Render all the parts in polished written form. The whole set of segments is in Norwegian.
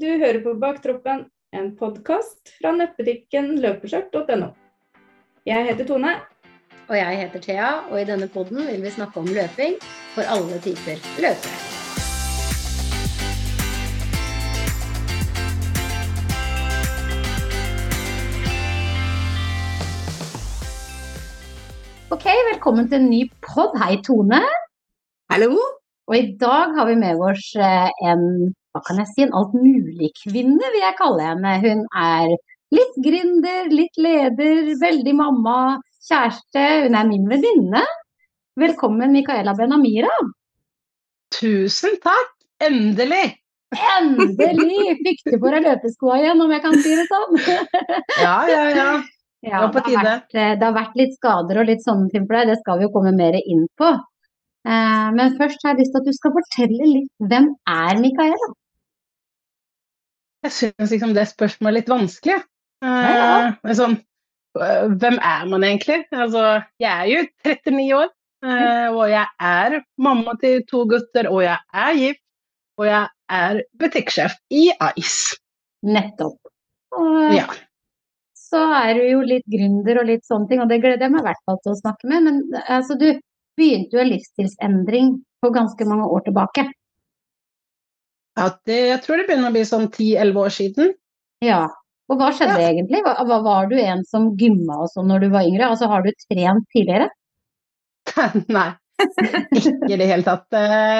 Du hører på Baktroppen, en podcast fra nettbutikken løpeskjørt.no. Jeg heter Tone. Og jeg heter Thea, og i denne podden vil vi snakke om løping for alle typer løpere. Ok, velkommen til en ny podd. Hei Tone. Hallo. Og i dag har vi med oss en altmulig kvinne, vil jeg kalle henne. Hun er litt gründer, litt leder, veldig mamma, kjæreste. Hun er min venninne. Velkommen, Micaela Benamira. Tusen takk. Endelig. Endelig fikk du på deg løpeskoa igjen, om jeg kan si det sånn. Ja. Ja, det har vært litt skader og litt sånne ting for deg. Det skal vi jo komme mer inn på. Men først har jeg lyst til at du skal fortelle litt, hvem er Micaela? Jeg synes liksom det spørsmålet er litt vanskelig. Sånn, hvem er man egentlig? Altså, jeg er jo 39 år, og jeg er mamma til 2 gutter, og jeg er gift, og jeg er butikksjef i Ice. Nettopp. Og ja. Så er du jo litt gründer og litt sånne ting, og det gleder jeg meg i hvert fall til å snakke med, men altså du begynte jo en livsstilsendring for ganske mange år tilbake. Ja, jeg tror det begynner å bli sånn 10-11 år siden. Ja, og hva skjedde egentlig? Var du en som gymma og sånn når du var yngre? Altså, har du trent tidligere? Nei, ikke i det hele tatt.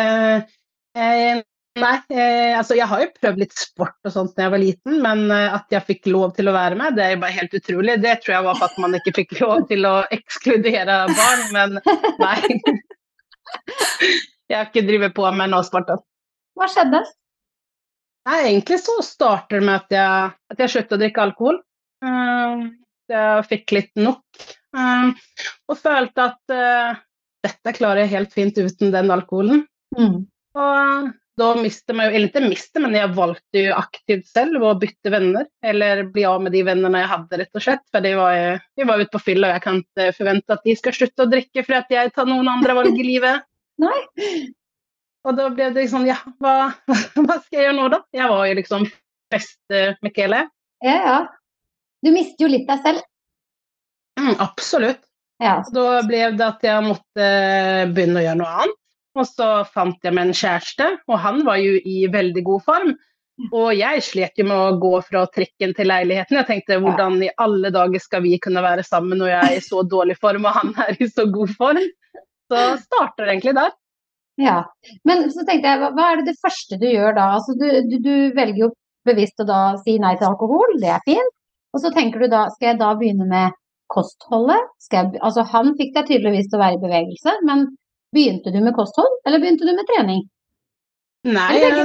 Altså jeg har jo prøvd litt sport og sånt når jeg var liten, men at jeg fikk lov til å være med, det er jo bare helt utrolig. Det tror jeg var for at man ikke fikk lov til å ekskludere barn, men nei. Jeg har ikke drivet på med noe sport. Hva skjedde? Nei, egentlig så starter det med at jeg sluttet å drikke alkohol. Jeg fikk litt nok, og følte at dette klarer jeg helt fint uten den alkoholen. Og da mister man jo, eller ikke mister, men jeg valgte jo aktivt selv å bytte venner, eller bli av med de vennene jeg hadde rett og slett, for vi var ute på fylla, og jeg kan ikke forvente at de skal slutte å drikke for at jeg tar noen andre valg i livet. Nei. Og da ble det liksom, hva skal jeg gjøre nå da? Jeg var jo liksom fest-Micaela. Ja. Du mister jo litt deg selv. Absolutt. Ja. Da ble det at jeg måtte begynne å gjøre noe annet. Og så fant jeg meg en kjæreste, og han var jo i veldig god form. Og jeg slet jo med å gå fra trikken til leiligheten. Jeg tenkte, hvordan i alle dager skal vi kunne være sammen når jeg er i så dårlig form, og han er i så god form? Så starter det egentlig der. Ja, men så tenkte jeg, hva er det første du gjør da? Altså, du velger jo bevisst å da si nei til alkohol, det er fint. Og så tenker du da, skal jeg da begynne med kostholdet? Altså, han fikk deg tydeligvis til å være i bevegelse, men begynte du med kosthold, eller begynte du med trening? Nei, jeg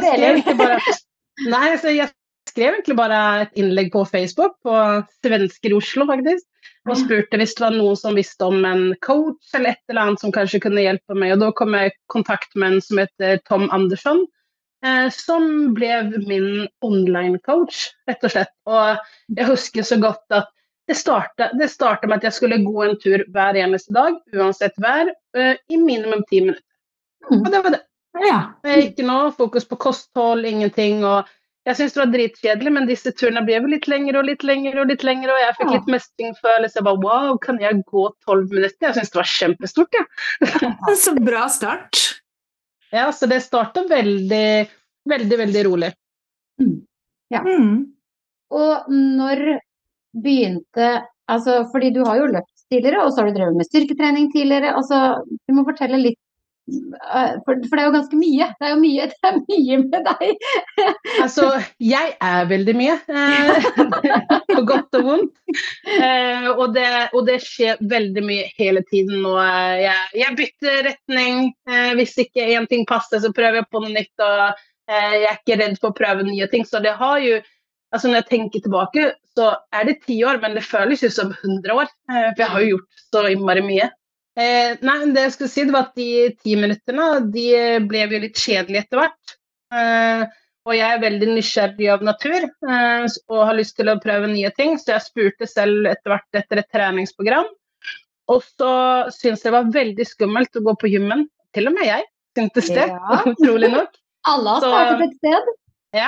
skrev egentlig bare et innlegg på Facebook, på Svensker i Oslo faktisk, og spurte hvis det var noen som visste om en coach eller et eller annet som kanskje kunne hjelpe meg, og da kom jeg i kontakt med en som heter Tom Andersson, som ble min online coach, rett og slett. Og jeg husker så godt at det startet med at jeg skulle gå en tur hver eneste dag, uansett vær, i minimum 10 minutter. Og det var det. Ja. Ikke noe fokus på kosthold, ingenting, og jeg synes det var dritkjedelig, men disse turene ble litt lengre og litt lengre og litt lengre, og jeg fikk litt mestringfølelse. Jeg bare, wow, kan jeg gå 12 minutter? Jeg synes det var kjempestort, ja. Så bra start. Ja, så det startet veldig, veldig, veldig rolig. Ja. Og når begynte, altså, fordi du har jo løpt tidligere, og så har du drevet med styrketrening tidligere, altså, du må fortelle litt, for det er jo ganske mye, det er mye med deg. Altså, jeg er veldig mye, på godt og vondt, og det skjer veldig mye hele tiden, og jeg bytter retning, hvis ikke en ting passer, så prøver jeg på noe nytt, og jeg er ikke redd for å prøve nye ting, så det har jo, altså når jeg tenker tilbake, så er det 10 år, men det føles jo som 100 år, for jeg har jo gjort så innmari mye. Nei, det jeg skulle si, det var at de 10 minutterne, de ble jo litt kjedelige etter hvert. Og jeg er veldig nysgjerrig av natur, og har lyst til å prøve nye ting, så jeg spurte selv etter hvert etter et treningsprogram. Og så synes jeg det var veldig skummelt å gå på gymmen, til og med jeg syntes det, utrolig nok. Alle har startet et sted. Ja,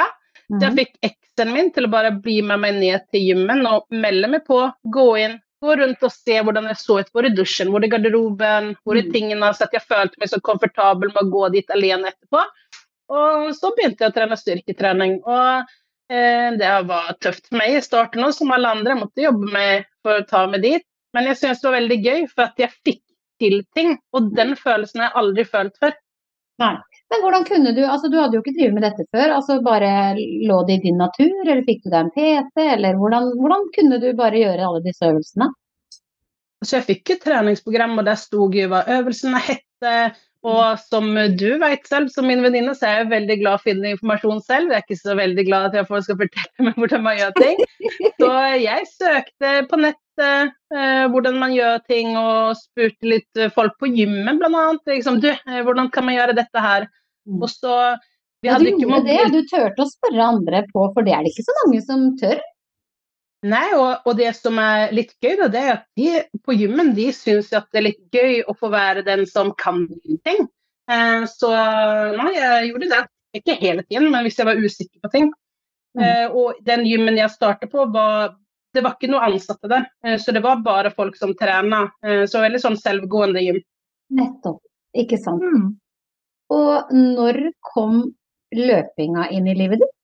Så jeg fikk eksen min til å bare bli med meg ned til gymmen og melde meg på, gå inn, gå rundt og se hvordan det så ut, hvor i dusjen, hvor i garderoben, hvor i tingene, så at jeg følte meg så komfortabel med å gå dit alene etterpå. Og så begynte jeg å trene styrketrening, og det var tøft for meg i starten også, som alle andre. Jeg måtte jobbe med for å ta meg dit, men jeg synes det var veldig gøy, for at jeg fikk til ting, og den følelsen har jeg aldri følt før. Nei. Men hvordan kunne du, altså du hadde jo ikke drivet med dette før, altså bare lå det i din natur, eller fikk du deg en PT, eller hvordan kunne du bare gjøre alle disse øvelsene? Så jeg fikk et treningsprogram, og der stod jo hva øvelsene hette, og som du vet selv, som min venninne, så er jeg veldig glad for å finne informasjon selv. Jeg er ikke så veldig glad at jeg folk skal fortelle meg hvordan man gjør ting. Så jeg søkte på nettet hvordan man gjør ting, og spurte litt folk på gymmen blant annet, liksom, hvordan kan man gjøre dette her? Og så, vi hadde ikke du tørte å spørre andre på, for det er det ikke så mange som tør. Nei, og det som er litt gøy da, det er at de på gymmen, de synes at det er litt gøy å få være den som kan ting. Så nei, jeg gjorde det, ikke hele tiden, men hvis jeg var usikker på ting. Og den gymmen jeg startet på, det var ikke noe ansatte der, så det var bare folk som trener, så veldig sånn selvgående gym. Nettopp, ikke sant. Og når kom løpinga inn i livet ditt?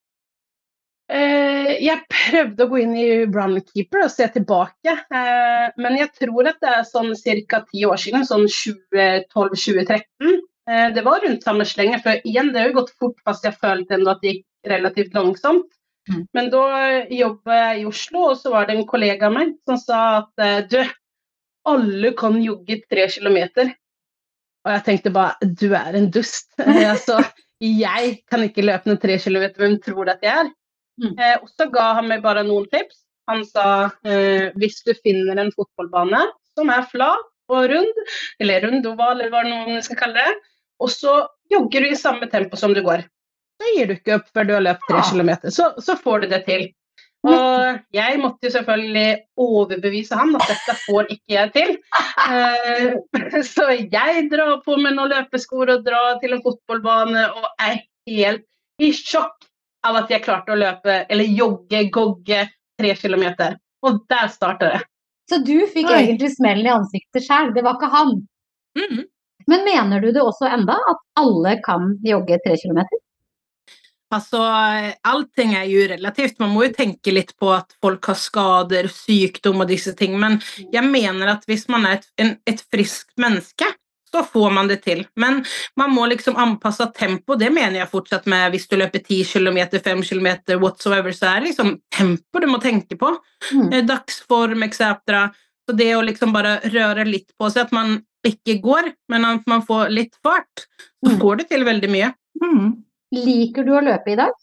Jeg prøvde å gå inn i Runkeeper og se tilbake, men jeg tror at det er sånn cirka 10 år siden, sånn 2012-2013. Det var rundt samme slenge, for igjen, det har jo gått fort, fast jeg følte enda at det gikk relativt langsomt. Men da jobbet jeg i Oslo, og så var det en kollega av meg som sa at alle kan jogge 3 kilometer. Og jeg tenkte bare, du er en dust. Altså, jeg kan ikke løpe noen 3 kilometer, hvem tror det at jeg er? Og så ga han meg bare noen tips. Han sa, hvis du finner en fotballbane som er flat og rund, eller rundoval, eller hva noen skal kalle det, og så jogger du i samme tempo som du går. Så gir du ikke opp før du har løpt 3 kilometer, så får du det til. Og jeg måtte jo selvfølgelig overbevise han at dette får ikke jeg til. Så jeg drar på med noen løpeskor og drar til en fotballbane og er helt i sjokk av at jeg klarte å løpe, eller gogge 3 kilometer. Og der startet det. Så du fikk egentlig smellen i ansiktet selv, det var ikke han. Men mener du det også enda, at alle kan jogge 3 kilometer? Altså, allting er jo relativt. Man må jo tenke litt på at folk har skader, sykdom og disse ting, men jeg mener at hvis man er et friskt menneske, så får man det til. Men man må liksom anpasse tempo, det mener jeg fortsatt med hvis du løper 10 kilometer, 5 kilometer, whatsoever, så er det liksom tempo du må tenke på. Dagsform, etc. Så det å liksom bare røre litt på seg, at man ikke går, men at man får litt fart, så får det til veldig mye. Liker du å løpe i dag?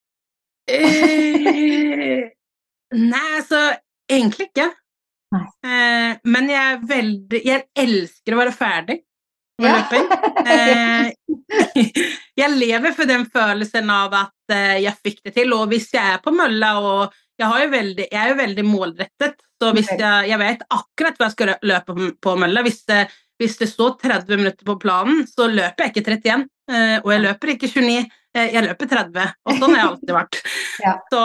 Nei, altså, egentlig ikke. Men jeg elsker å være ferdig med løping. Jeg lever for den følelsen av at jeg fikk det til, og hvis jeg er på mølla, og jeg er jo veldig målrettet, så hvis jeg vet akkurat hva jeg skal løpe på mølla, hvis det står 30 minutter på planen, så løper jeg ikke 31, og jeg løper ikke 29, jeg løper 30, og sånn har jeg alltid vært. Så,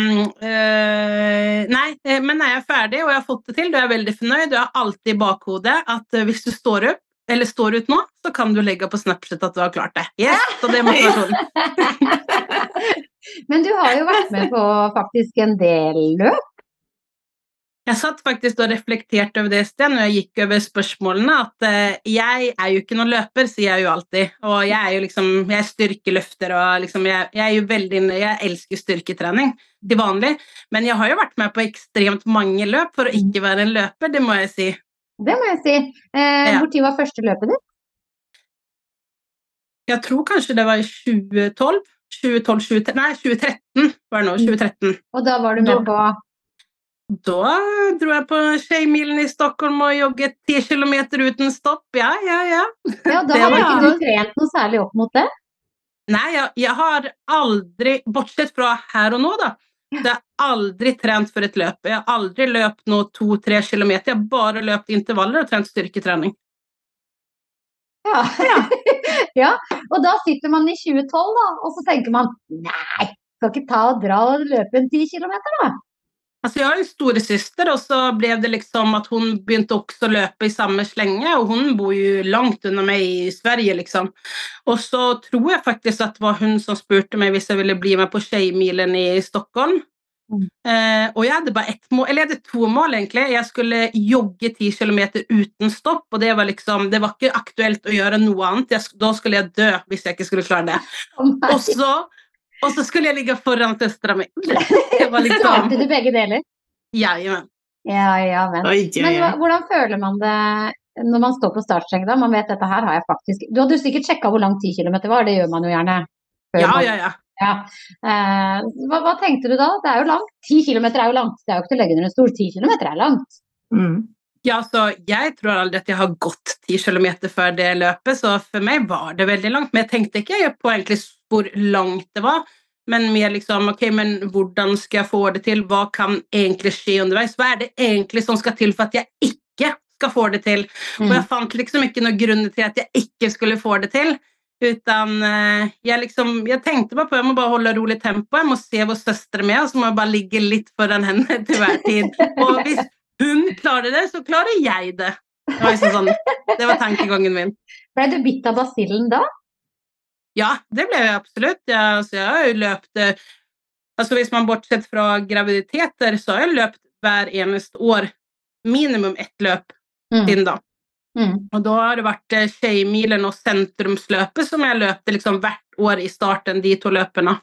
nei, men når jeg er ferdig, og jeg har fått det til, da er jeg veldig fornøyd, og jeg har alltid i bakhodet at hvis du står opp, eller står ut nå, så kan du legge på Snapchat at du har klart det. Yes, så det er motivasjonen. Men du har jo vært med på faktisk en del løp. Jeg satt faktisk og reflekterte over det stedet når jeg gikk over spørsmålene, at jeg er jo ikke noen løper, sier jeg jo alltid, og jeg er jo liksom, jeg er styrkeløfter, og liksom, jeg elsker styrketrening til vanlig, men jeg har jo vært med på ekstremt mange løp for å ikke være en løper, det må jeg si. Det må jeg si. Hvor tid var første løpet ditt? Jeg tror kanskje det var i 2013 var det nå, 2013. Og da var du med på... Da dro jeg på Tjejmilen i Stockholm og jogget 10 kilometer uten stopp. Ja. Ja, da har ikke du trent noe særlig opp mot det? Nei, jeg har aldri, bortsett fra her og nå da, jeg har aldri trent for et løp. Jeg har aldri løpt noe 2-3 kilometer. Jeg har bare løpt intervaller og trent styrketrening. Ja, og da sitter man i 2012 da, og så tenker man, nei, skal ikke ta og dra og løpe en 10 kilometer da? Altså, jeg har en storesøster, og så ble det liksom at hun begynte også å løpe i samme slenge, og hun bor jo langt under meg i Sverige, liksom. Og så tror jeg faktisk at det var hun som spurte meg hvis jeg ville bli med på Tjejmilen i Stockholm. Og jeg hadde bare ett mål, eller jeg hadde 2 mål egentlig. Jeg skulle jogge 10 kilometer uten stopp, og det var liksom, det var ikke aktuelt å gjøre noe annet. Da skulle jeg dø hvis jeg ikke skulle klare det. Og så skulle jeg ligge foran søstera mi. Klarte du begge deler? Ja, men. Men hvordan føler man det når man står på startstreng da? Man vet dette her har jeg faktisk... Du hadde sikkert sjekket hvor lang 10 kilometer var, det gjør man jo gjerne. Ja. Hva tenkte du da? Det er jo langt. 10 kilometer er jo langt. Det er jo ikke til å legge under en stol. 10 kilometer er langt. Ja, så jeg tror aldri at jeg har gått 10 kilometer før det løpet, så for meg var det veldig langt. Men jeg tenkte ikke på egentlig hvor langt det var, men mer liksom, ok, men hvordan skal jeg få det til? Hva kan egentlig skje underveis? Hva det egentlig som skal til for at jeg ikke skal få det til? Og jeg fant liksom ikke noen grunner til at jeg ikke skulle få det til, utan jeg tenkte bare på, jeg må bare holde rolig tempo, jeg må se hvor søster med, og så må jeg bare ligge litt foran henne til hver tid. Og hvis hun klarer det, så klarer jeg det. Det var liksom sånn, det var tankegangen min. Ble du bitt av basillen da? Ja, det ble jeg absolutt. Jeg har jo løpt, altså hvis man bortsett fra graviditeter, så har jeg løpt hver eneste år, minimum 1 løp siden da. Og da har det vært Tjejmilen og sentrumsløpet som jeg løpte liksom hvert år i starten, de 2 løpene.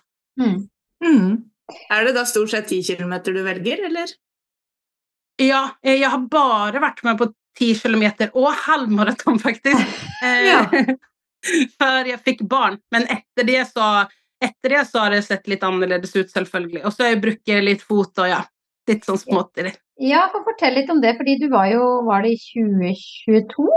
Det da stort sett 10 kilometer du velger, eller? Ja, jeg har bare vært med på 10 kilometer og halvmaraton faktisk. Før jeg fikk barn, men etter det så har det sett litt annerledes ut selvfølgelig, og så har jeg brukt litt fot og litt sånn smått. Ja, fortell litt om det, fordi du var det i 2022?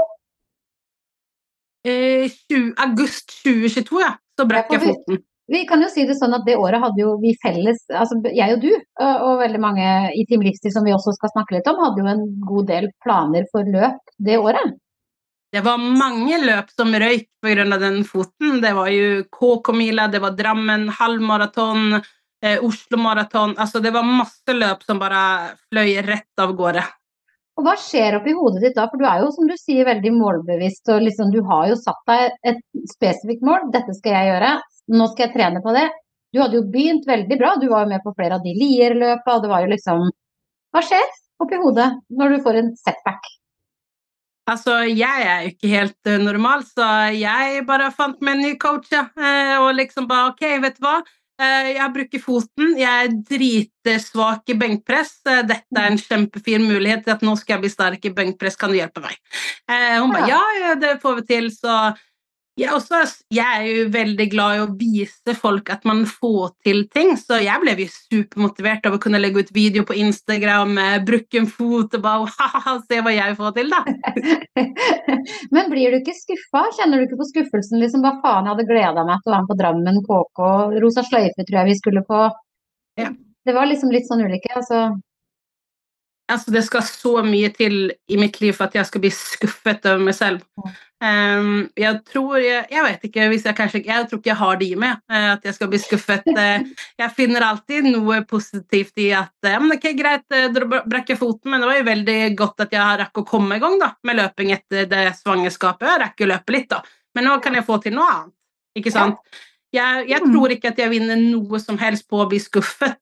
August 2022, så brakk jeg foten. Vi kan jo si det sånn at det året hadde jo vi felles, altså jeg og du, og veldig mange i Team Livsstil som vi også skal snakke litt om, hadde jo en god del planer for løp det året. Det var mange løp som røyk på grunn av den foten. Det var jo KK-mila, det var Drammen, halvmaraton, Oslo-maraton. Altså det var masse løp som bare fløy rett av gårde. Og hva skjer oppi hodet ditt da? For du er jo, som du sier, veldig målbevisst, og liksom, du har jo satt deg et spesifikt mål. Dette skal jeg gjøre. Nå skal jeg trene på det. Du hadde jo begynt veldig bra. Du var jo med på flere av de Lier-løpene, og det var jo liksom... Hva skjer oppi hodet når du får en setback? Altså, jeg jo ikke helt normal, så jeg bare fant meg en ny coach, og liksom bare, ok, vet du hva? Jeg bruker foten, jeg dritsvak i benkpress, dette en kjempefin mulighet til at nå skal jeg bli sterk i benkpress, kan du hjelpe meg? Hun bare, ja, det får vi til, så... Jeg jo veldig glad i å vise folk at man får til ting, så jeg ble jo supermotivert av å kunne legge ut video på Instagram, bruke en fot og bare se hva jeg får til da. Men blir du ikke skuffet? Kjenner du ikke på skuffelsen? Liksom, hva faen, jeg hadde gledet meg til å være på Drammen, KK, Rosa Sløyfe tror jeg vi skulle på. Ja. Det var liksom litt sånn ulike, altså... Altså, det skal så mye til i mitt liv for at jeg skal bli skuffet over meg selv. Jeg tror, jeg vet ikke, hvis jeg tror ikke jeg har det i meg, at jeg skal bli skuffet. Jeg finner alltid noe positivt i at, men ok, greit, da brakk jeg foten, men det var jo veldig godt at jeg rakk å komme i gang da, med løping etter det svangerskapet. Jeg rakk å løpe litt da, men nå kan jeg få til noe annet, ikke sant? Jeg tror ikke at jeg vinner noe som helst på å bli skuffet.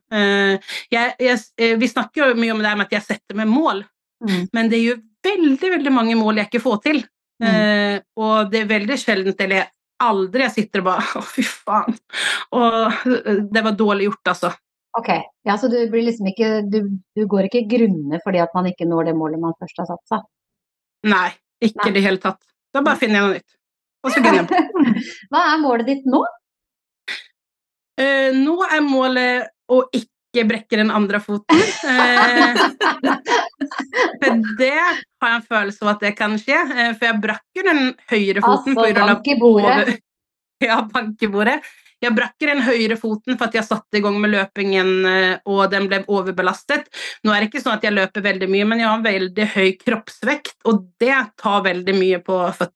Vi snakker jo mye om det her med at jeg setter meg mål, men det jo veldig, veldig mange mål jeg ikke får til. Og det veldig sjeldent, eller aldri jeg sitter og bare, fy faen. Og det var dårlig gjort, altså. Ok, ja, så du blir liksom ikke, du går ikke grunne fordi at man ikke når det målet man først har satt seg? Nei, ikke det hele tatt. Da bare finner jeg noe nytt. Hva målet ditt nå? Nå målet å ikke brekke den andre foten. For det har jeg en følelse av at det kan skje. For jeg brakk den høyre foten. Altså, bank i bordet. Ja, bank i bordet. Jeg brakk den høyre foten for at jeg satte i gang med løpingen, og den ble overbelastet. Nå det ikke sånn at jeg løper veldig mye, men jeg har en veldig høy kroppsvekt, og det tar veldig mye på føttene.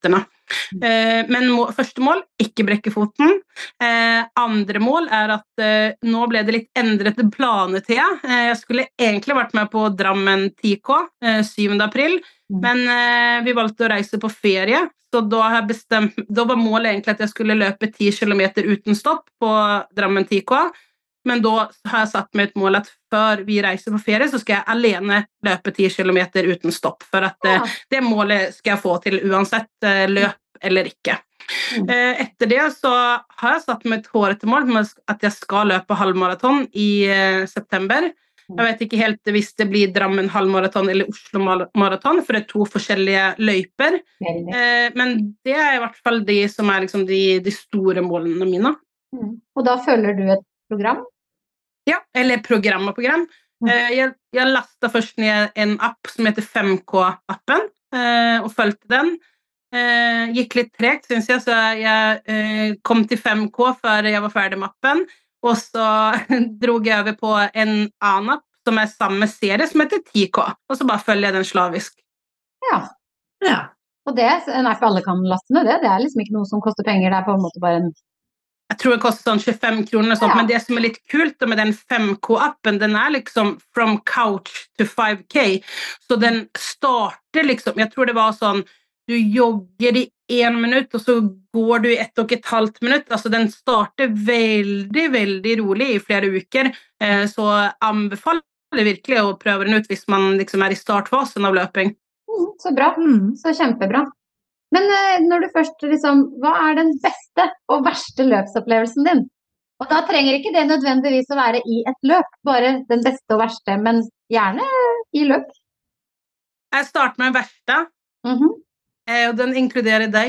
Men første mål, ikke brekke foten. Andre mål at nå ble det litt endret planetida. Jeg skulle egentlig vært med på Drammen 10K 7. april, men vi valgte å reise på ferie, så da var målet egentlig at jeg skulle løpe 10 kilometer uten stopp på Drammen 10K. Men da har jeg satt meg et mål at før vi reiser på ferie, så skal jeg alene løpe 10 kilometer uten stopp, for at det målet skal jeg få til uansett løp eller ikke. Etter det så har jeg satt meg et hårete mål med at jeg skal løpe halvmaraton i september. Jeg vet ikke helt hvis det blir Drammen halvmaraton eller Oslo maraton, for det 2 forskjellige løyper. Men det i hvert fall de som liksom de store målene mine. Og da følger du et program? Ja, eller program. Jeg lastet først ned en app som heter 5K-appen, og følte den. Gikk litt tregt, synes jeg, så jeg kom til 5K før jeg var ferdig med appen, og så drog jeg over på en annen app som samme serie, som heter 10K, og så bare følger jeg den slavisk. Ja. Og det for alle kan laste ned det liksom ikke noe som koster penger, det på en måte bare en... Jeg tror det koster sånn 25 kroner og sånt, men det som litt kult med den 5K-appen, den liksom from couch to 5K, så den starter liksom, jeg tror det var sånn, du jogger i 1 minutt, og så går du i 1,5 minutt, altså den starter veldig, veldig rolig i flere uker, så anbefaler jeg virkelig å prøve den ut hvis man liksom i startfasen av løping. Så bra, så kjempebra. Men når du først liksom, hva den beste og verste løpsopplevelsen din? Og da trenger ikke det nødvendigvis å være i et løp, bare den beste og verste, men gjerne i løp. Jeg starter med den verste, og den inkluderer deg.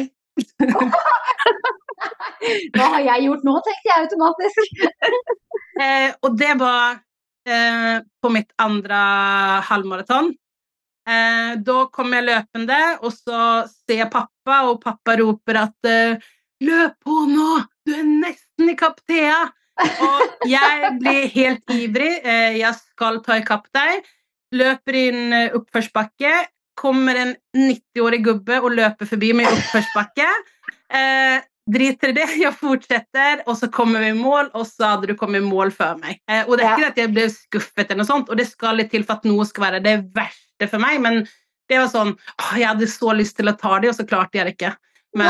Hva har jeg gjort nå, tenkte jeg automatisk. Og det var på mitt andre halvmaraton. Da kom jeg løpende, og så ser jeg pappa, og pappa roper at løp på nå, du nesten i kapp Thea. Og jeg blir helt ivrig, jeg skal ta i kapp deg, løper inn oppførsbakke, kommer en 90-årig gubbe og løper forbi meg i oppførsbakke, driter i det, jeg fortsetter, og så kommer vi i mål, og så hadde du kommet i mål før meg. Og det ikke at jeg ble skuffet eller noe sånt, og det skal litt til for at noe skal være det verste for meg, men det var sånn, jeg hadde så lyst til å ta det, og så klarte jeg det ikke. Men,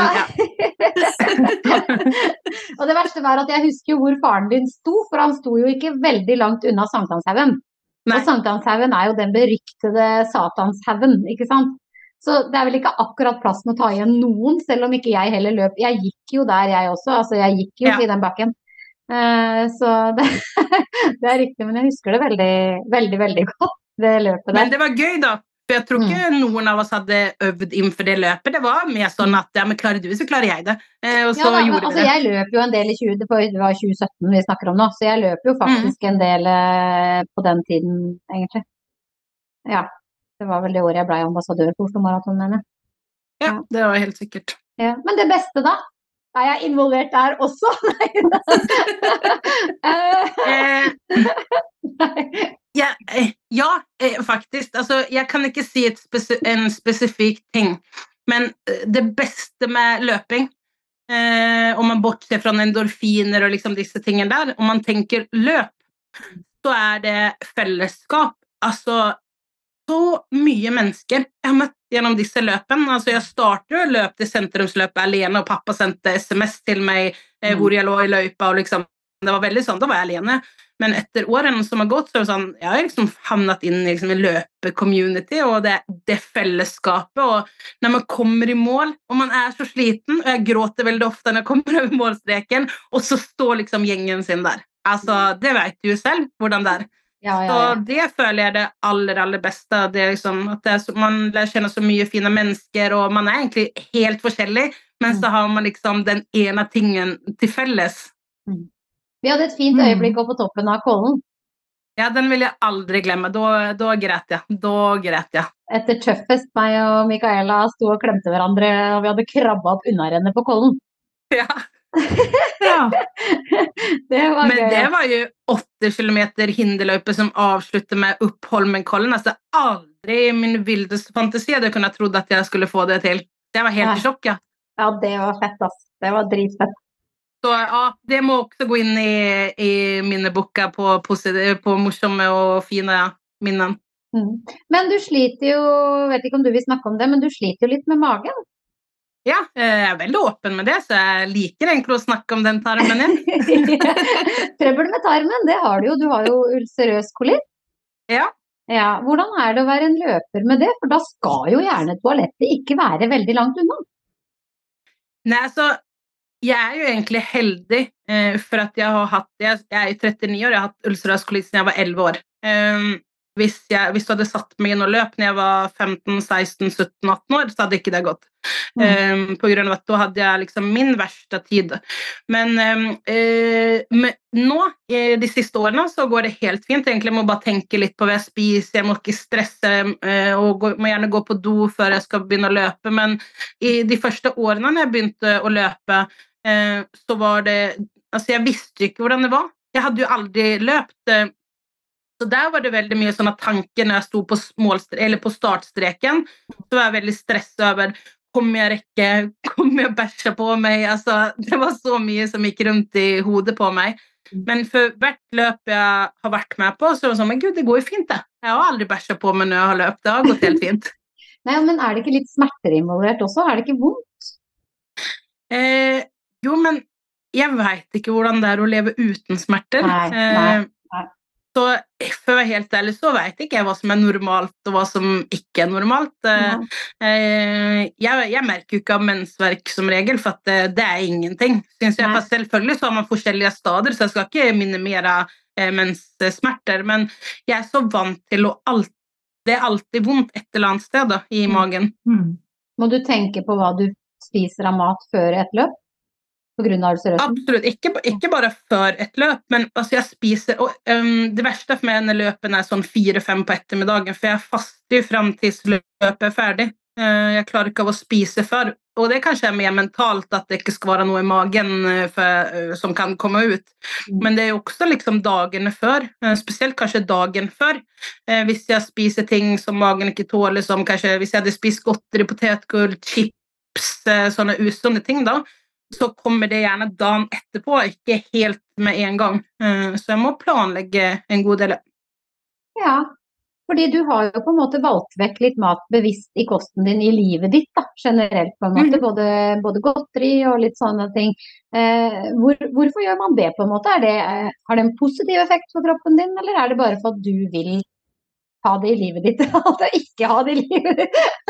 Og det verste var at jeg husker jo hvor faren din sto, for han sto jo ikke veldig langt unna Sankthanshaugen. Og Sankthanshaugen jo den beryktede Satanshaugen, ikke sant? Så det vel ikke akkurat plassen å ta igjen noen, selv om ikke jeg heller løp. Jeg gikk jo der jeg også, altså jeg gikk jo i den bakken. Så det riktig, men jeg husker det veldig, veldig, veldig godt, det løpet der. Men det var gøy da, for jeg tror ikke noen av oss hadde øvd innenfor det løpet. Det var mer sånn at, ja, men klarer du, så klarer jeg det. Og så gjorde vi det. Jeg løp jo en del i det var 2017 vi snakker om nå, så jeg løp jo faktisk en del på den tiden, egentlig. Ja. Det var vel det året jeg ble ambassadør for Oslo Maraton, mener jeg. Ja, det var helt sikkert. Ja. Men det beste da? Jeg involvert der også? Ja, faktisk. Altså, jeg kan ikke si en spesifikk ting, men det beste med løping, om man bortser fra endorfiner og liksom disse tingene der, om man tenker løp, så det fellesskap. Altså, så mye mennesker jeg har møtt gjennom disse løpen. Altså, jeg startet jo løp til sentrumsløpet alene, og pappa sendte SMS til meg hvor jeg lå i løypa, og liksom, det var veldig sånn, da var jeg alene. Men etter årene som har gått, så det sånn, jeg har liksom havnet inn i liksom, en løpe-community, og det fellesskapet, og når man kommer i mål, og man så sliten, og jeg gråter veldig ofte når jeg kommer over målstreken, og så står liksom gjengen sin der. Altså, det vet du jo selv, hvordan det Så det føler jeg det aller beste, det liksom, at man kjenner så mye fine mennesker, og man egentlig helt forskjellig, men så har man liksom den ene tingen til felles. Vi hadde et fint øyeblikk oppe på toppen av Kollen. Ja, den vil jeg aldri glemme, da græt jeg. Etter tøffest, meg og Mikaela sto og klemte hverandre, og vi hadde krabbet opp unnarennet på Kollen. Ja. Det var men gøy. Det var jo 8 kilometer hinderløype som avslutter med Uppholmenkollen. Altså aldri i min vildeste fantasi hadde jeg kunnet trodd at jeg skulle få det til. Jeg var helt i sjokk, ja. Ja, det var fett, ass. Det var dritfett. Så ja, det må også gå inn i minneboka på morsomme og fine minnen. Men du sliter jo, vet ikke om du vil snakke om det, men du sliter jo litt med magen. Ja, jeg veldig åpen med det, så jeg liker egentlig å snakke om den tarmen. Trøbbel med tarmen, det har du har jo ulcerøs kolitt. Ja. Ja, hvordan det å være en løper med det? For da skal jo gjerne toalettet ikke være veldig langt unna. Nei, så jeg jo egentlig heldig for at jeg har hatt, jeg 39 år, jeg har hatt ulcerøs kolitt siden jeg var 11 år. Hvis du hadde satt meg inn og løp når jeg var 15, 16, 17, 18 år, så hadde ikke det gått. På grunn av at da hadde jeg liksom min verste tid. Men nå, de siste årene, så går det helt fint. Egentlig må jeg bare tenke litt på hva jeg spiser, jeg må ikke stresse, og må gjerne gå på do før jeg skal begynne å løpe. Men i de første årene når jeg begynte å løpe, så var det, altså jeg visste ikke hvordan det var. Jeg hadde jo aldri løpt. Så der var det veldig mye sånne tanker når jeg sto på startstreken, så var jeg veldig stresset over, kommer jeg rekke, kommer jeg bæsje på meg, altså det var så mye som gikk rundt i hodet på meg. Men for hvert løp jeg har vært med på, så var det sånn, men gud, det går jo fint det. Jeg har aldri bæsjet på meg når jeg har løpt, det har gått helt fint. Nei, men det ikke litt smerter involvert også? Det ikke vondt? Jo, men jeg vet ikke hvordan det å leve uten smerter. Nei. Så for å være helt ærlig så vet ikke jeg hva som normalt og hva som ikke normalt. Jeg merker jo ikke av mensverk som regel, for at det ingenting. Synes jeg, for selvfølgelig så har man forskjellige stader, så jeg skal ikke minimere menssmerter, men jeg så vant til å det alltid vondt et eller annet sted da, i magen. Må du tenke på hva du spiser av mat før et løp? På grunn av ulcerøsen? Absolutt, ikke bare før et løp, men altså jeg spiser, og det verste for meg når løpen sånn 4-5 på ettermiddagen, for jeg faster jo frem til løpet ferdig. Jeg klarer ikke av å spise før, og det kanskje mer mentalt at det ikke skal være noe i magen som kan komme ut. Men det jo også liksom dagene før, spesielt kanskje dagen før, hvis jeg spiser ting som magen ikke tåler, som kanskje hvis jeg hadde spist godteri, potetgull, chips, sånne usunne ting da, så kommer det gjerne dagen etterpå, ikke helt med en gang. Så jeg må planlegge en god del. Ja, fordi du har jo på en måte valgt vekk litt mat bevisst i kosten din i livet ditt, da, generelt på en måte, både godteri og litt sånne ting. Hvorfor gjør man det på en måte? Har det en positiv effekt på kroppen din, eller det bare for at du vil ha det i livet ditt, altså ikke ha det i livet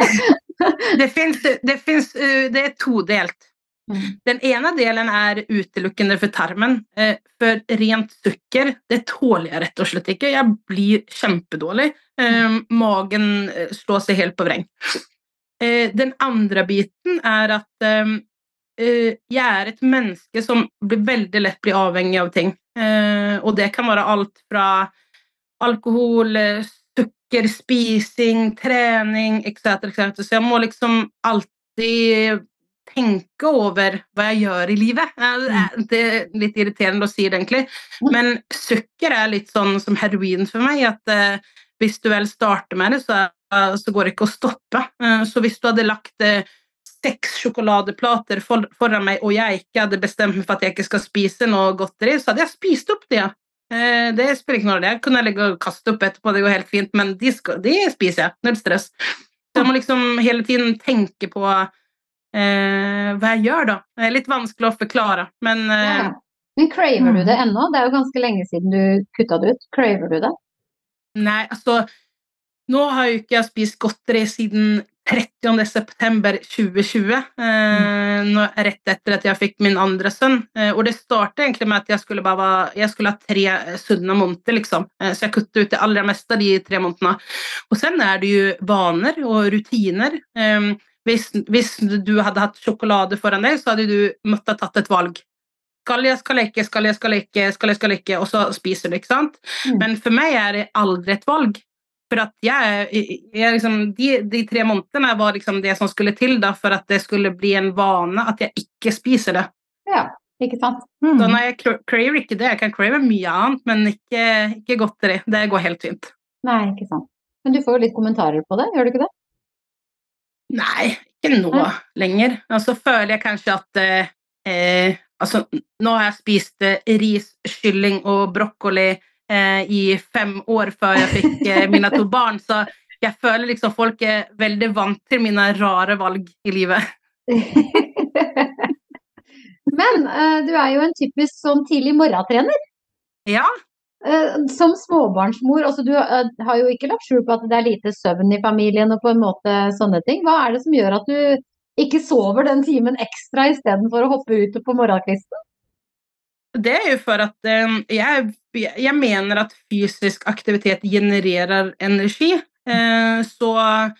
ditt? Det todelt. Den ene delen utelukkende for tarmen, for rent sukker, det tåler jeg rett og slett ikke. Jeg blir kjempedårlig. Magen slår seg helt på vreng. Den andre biten at jeg et menneske som veldig lett blir avhengig av ting. Og det kan være alt fra alkohol, sukker, spising, trening, etc. Så jeg må liksom alltid tenke over hva jeg gjør i livet. Det litt irriterende å si det egentlig, men sukker litt sånn som heroin for meg, at hvis du vel starter med det, så går det ikke å stoppe. Så hvis du hadde lagt 6 sjokoladeplater foran meg, og jeg ikke hadde bestemt meg for at jeg ikke skal spise noe godteri, så hadde jeg spist opp det. Det spiller ikke noe av det. Jeg kunne legge og kaste opp etterpå, det går helt fint, men de spiser jeg, null stress. Så jeg må liksom hele tiden tenke på hva jeg gjør da. Det litt vanskelig å forklare, men Men craver du det ennå? Det jo ganske lenge siden du kuttet det ut. Craver du det? Nei, altså nå har jo ikke jeg spist godteri siden 30. september 2020, rett etter at jeg fikk min andre sønn, og det startet egentlig med at jeg skulle ha 3 sunne måneder liksom, så jeg kuttet ut det aller meste av de 3 månedene, og sen det jo vaner og rutiner. Hvis du hadde hatt sjokolade foran deg, så hadde du måttet ha tatt et valg. Skal jeg ikke, og så spiser du, ikke sant? Men for meg det aldri et valg. For at jeg liksom, de 3 månedene var liksom det som skulle til da, for at det skulle bli en vane at jeg ikke spiser det. Ja, ikke sant? Så når jeg craver ikke det, jeg kan crave mye annet, men ikke godteri. Det går helt fint. Nei, ikke sant. Men du får jo litt kommentarer på det, gjør du ikke det? Nei, ikke nå lenger. Og så føler jeg kanskje at altså, nå har jeg spist ris, kylling og broccoli i 5 år før jeg fikk mine 2 barn, så jeg føler liksom folk veldig vant til mine rare valg i livet. Men du jo en typisk sånn tidlig morgentrener. Ja. Som småbarnsmor, altså du har jo ikke lagt skjul på at det lite søvn i familien og på en måte sånne ting. Hva det som gjør at du ikke sover den timen ekstra i stedet for å hoppe ut på morgenkvisten? Det jo for at jeg mener at fysisk aktivitet genererer energi. Så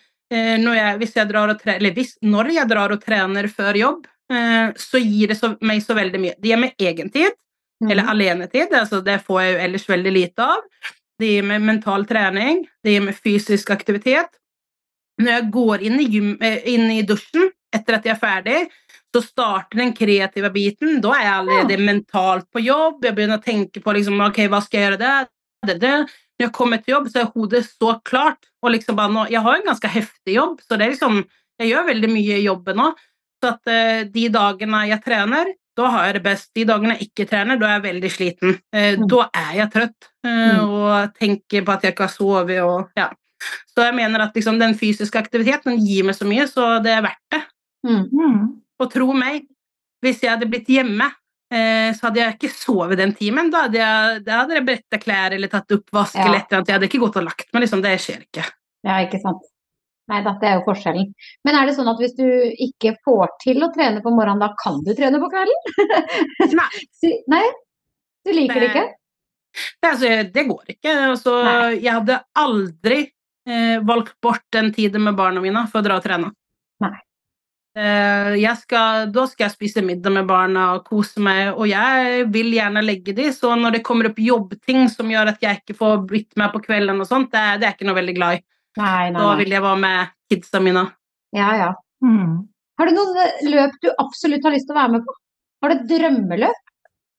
når jeg drar og trener før jobb, så gir det meg så veldig mye. Det gir meg egentid, eller alenetid, altså det får jeg jo ellers veldig lite av. Det gir meg mental trening, det gir meg fysisk aktivitet. Når jeg går inn i dusjen etter at jeg ferdig, så starter den kreative biten. Da jeg allerede mentalt på jobb. Jeg begynner å tenke på liksom, ok, hva skal jeg gjøre det? Når jeg kommer til jobb, så hodet så klart. Og liksom bare, jeg har en ganske heftig jobb, så det liksom, jeg gjør veldig mye i jobben nå. Så at de dagene jeg trener, da har jeg det best. De dagene jeg ikke trener, da jeg veldig sliten. Da jeg trøtt, og tenker på at jeg ikke har sovet, og ja. Så jeg mener at liksom, den fysiske aktiviteten gir meg så mye, så det verdt det. Og tro meg, hvis jeg hadde blitt hjemme, så hadde jeg ikke sovet den timen, da hadde jeg brettet klær eller tatt oppvask eller et eller annet. Jeg hadde ikke gått og lagt, men liksom, det skjer ikke. Ja, ikke sant. Nei, det jo forskjellen. Men det sånn at hvis du ikke får til å trene på morgenen, da kan du trene på kvelden? Nei, du liker det ikke? Det går ikke. Altså, jeg hadde aldri valgt bort den tiden med barna mine for å dra og trene. Nei. Da skal jeg spise middag med barna og kose meg, og jeg vil gjerne legge de, så når det kommer opp jobbting som gjør at jeg ikke får blitt med på kvelden og sånt, det jeg ikke noe veldig glad i. Nei. Da vil jeg være med kidsa mine. Ja. Har du noen løp du absolutt har lyst til å være med på? Har du et drømmeløp?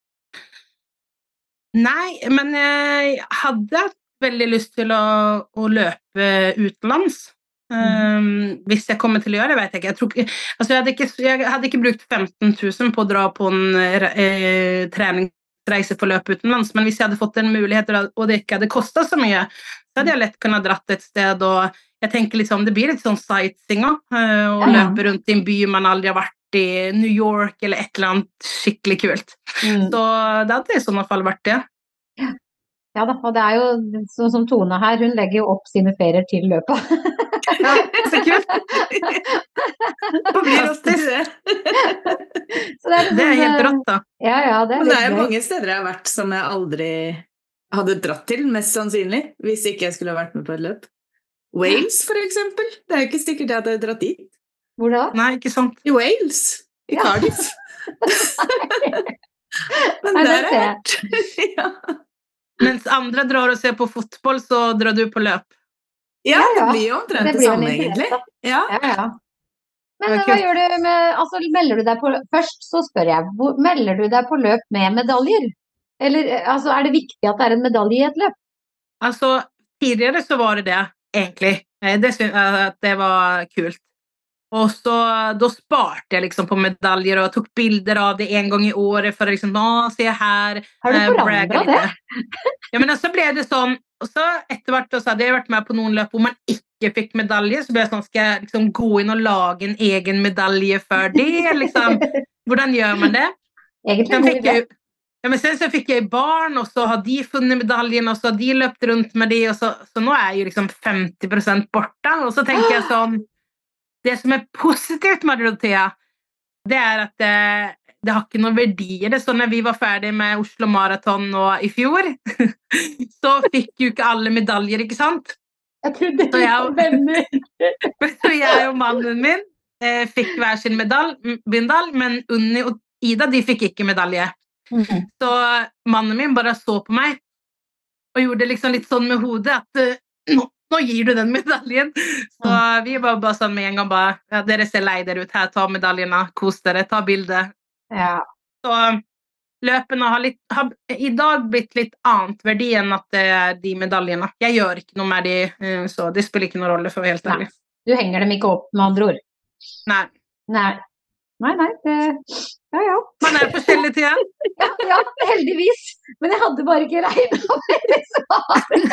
Nei, men jeg hadde veldig lyst til å løpe utenlands. Hvis jeg kommer til å gjøre det, vet jeg ikke. Jeg hadde ikke brukt 15 000 på å dra på en treningsreise for løp utenlands, men hvis jeg hadde fått en mulighet, og det ikke hadde kostet så mye, så hadde jeg lett kunnet dratt et sted, og jeg tenker liksom, det blir litt sånn sightseeing og løpe rundt i en by man aldri har vært i, New York eller et eller annet skikkelig kult. Så det hadde i sånne fall vært det. Ja da, og det jo sånn som Tone her, hun legger jo opp sine ferier til løpet. Ja, så kult. Hva blir det det? Det helt rått da. Ja, det det jo mange steder jeg har vært som jeg aldri hadde dratt til, mest sannsynlig, hvis ikke jeg skulle ha vært med på et løp. Wales, for eksempel. Det jo ikke sikkert jeg hadde dratt dit. Hvor da? Nei, ikke sant. I Wales. I Cardiff. Men der har jeg vært. Ja. Mens andre drar og ser på fotball, så drar du på løp. Ja, det blir jo omtrent det samme, egentlig. Ja. Men hva gjør du med, altså melder du deg på, først så spør jeg, melder du deg på løp med medaljer? Eller altså, det viktig at det en medalje i et løp? Altså, tidligere så var det egentlig. Det synes jeg at det var kult. Og så, da sparte jeg liksom på medaljer og tok bilder av det en gang i året for å liksom, se her. Har du forandret det? Ja, men så ble det sånn, og så etter hvert så hadde jeg vært med på noen løp hvor man ikke fikk medalje, så ble det sånn, skal jeg liksom gå inn og lage en egen medalje for det, liksom? Hvordan gjør man det? Egentlig ja, men sen så fikk jeg barn, og så har de funnet medaljen, og så har de løpt rundt med det, og så nå jeg jo liksom 50% borte, og så tenker jeg sånn, det som positivt med Dorothea, det at det har ikke noen verdier. Det så når vi var ferdig med Oslo Marathon og i fjor, så fikk jo ikke alle medaljer, ikke sant? Jeg trodde det var venner. Så jeg og mannen min fikk hver sin medalj, men Unni og Ida, de fikk ikke medalje. Så mannen min bare så på meg, og gjorde liksom litt sånn med hodet, at nå gir du den medaljen. Så vi var bare sånn med en gang bare, ja, dere ser lei dere ut her, ta medaljene, kos dere, ta bildet. Ja. Så løpene har i dag blitt litt annet verdi enn at det de medaljene. Jeg gjør ikke noe med de, så det spiller ikke noen rolle for å være helt ærlig. Du henger dem ikke opp med andre ord? Nei. Nei, det... Ja. Man forskjellig til igjen. Ja, heldigvis. Men jeg hadde bare ikke regnet med det svaret.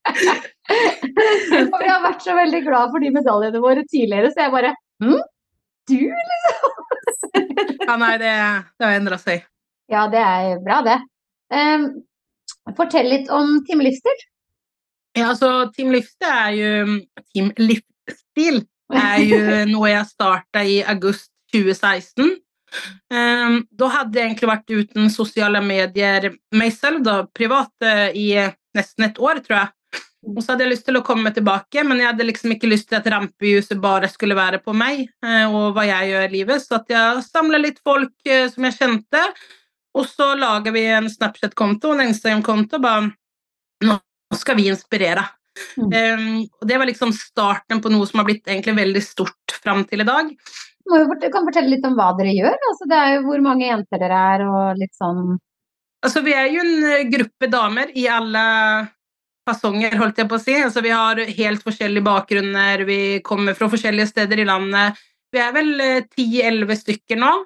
Og vi har vært så veldig glad for de medaljene våre tidligere, så jeg bare, du liksom? Ja, nei, det har endret seg. Ja, det bra det. Fortell litt om Team Livsstil. Ja, altså Team Livsstil Team Livsstil noe jeg startet i august 2016. Da hadde jeg egentlig vært uten sosiale medier meg selv da, privat i nesten et år, tror jeg. Og så hadde jeg lyst til å komme tilbake, men jeg hadde liksom ikke lyst til at rampehuset bare skulle være på meg og hva jeg gjør i livet, så at jeg samlet litt folk som jeg kjente, og så laget vi en Snapchat-konto og en Instagram-konto, bare nå skal vi inspirere. Og det var liksom starten på noe som har blitt egentlig veldig stort frem til i dag. Du kan fortelle litt om hva dere gjør, altså det jo hvor mange jenter dere og litt sånn... Altså vi jo en gruppe damer i alle fasonger, holdt jeg på å si. Altså vi har helt forskjellige bakgrunner, vi kommer fra forskjellige steder i landet. Vi vel 10-11 stykker nå,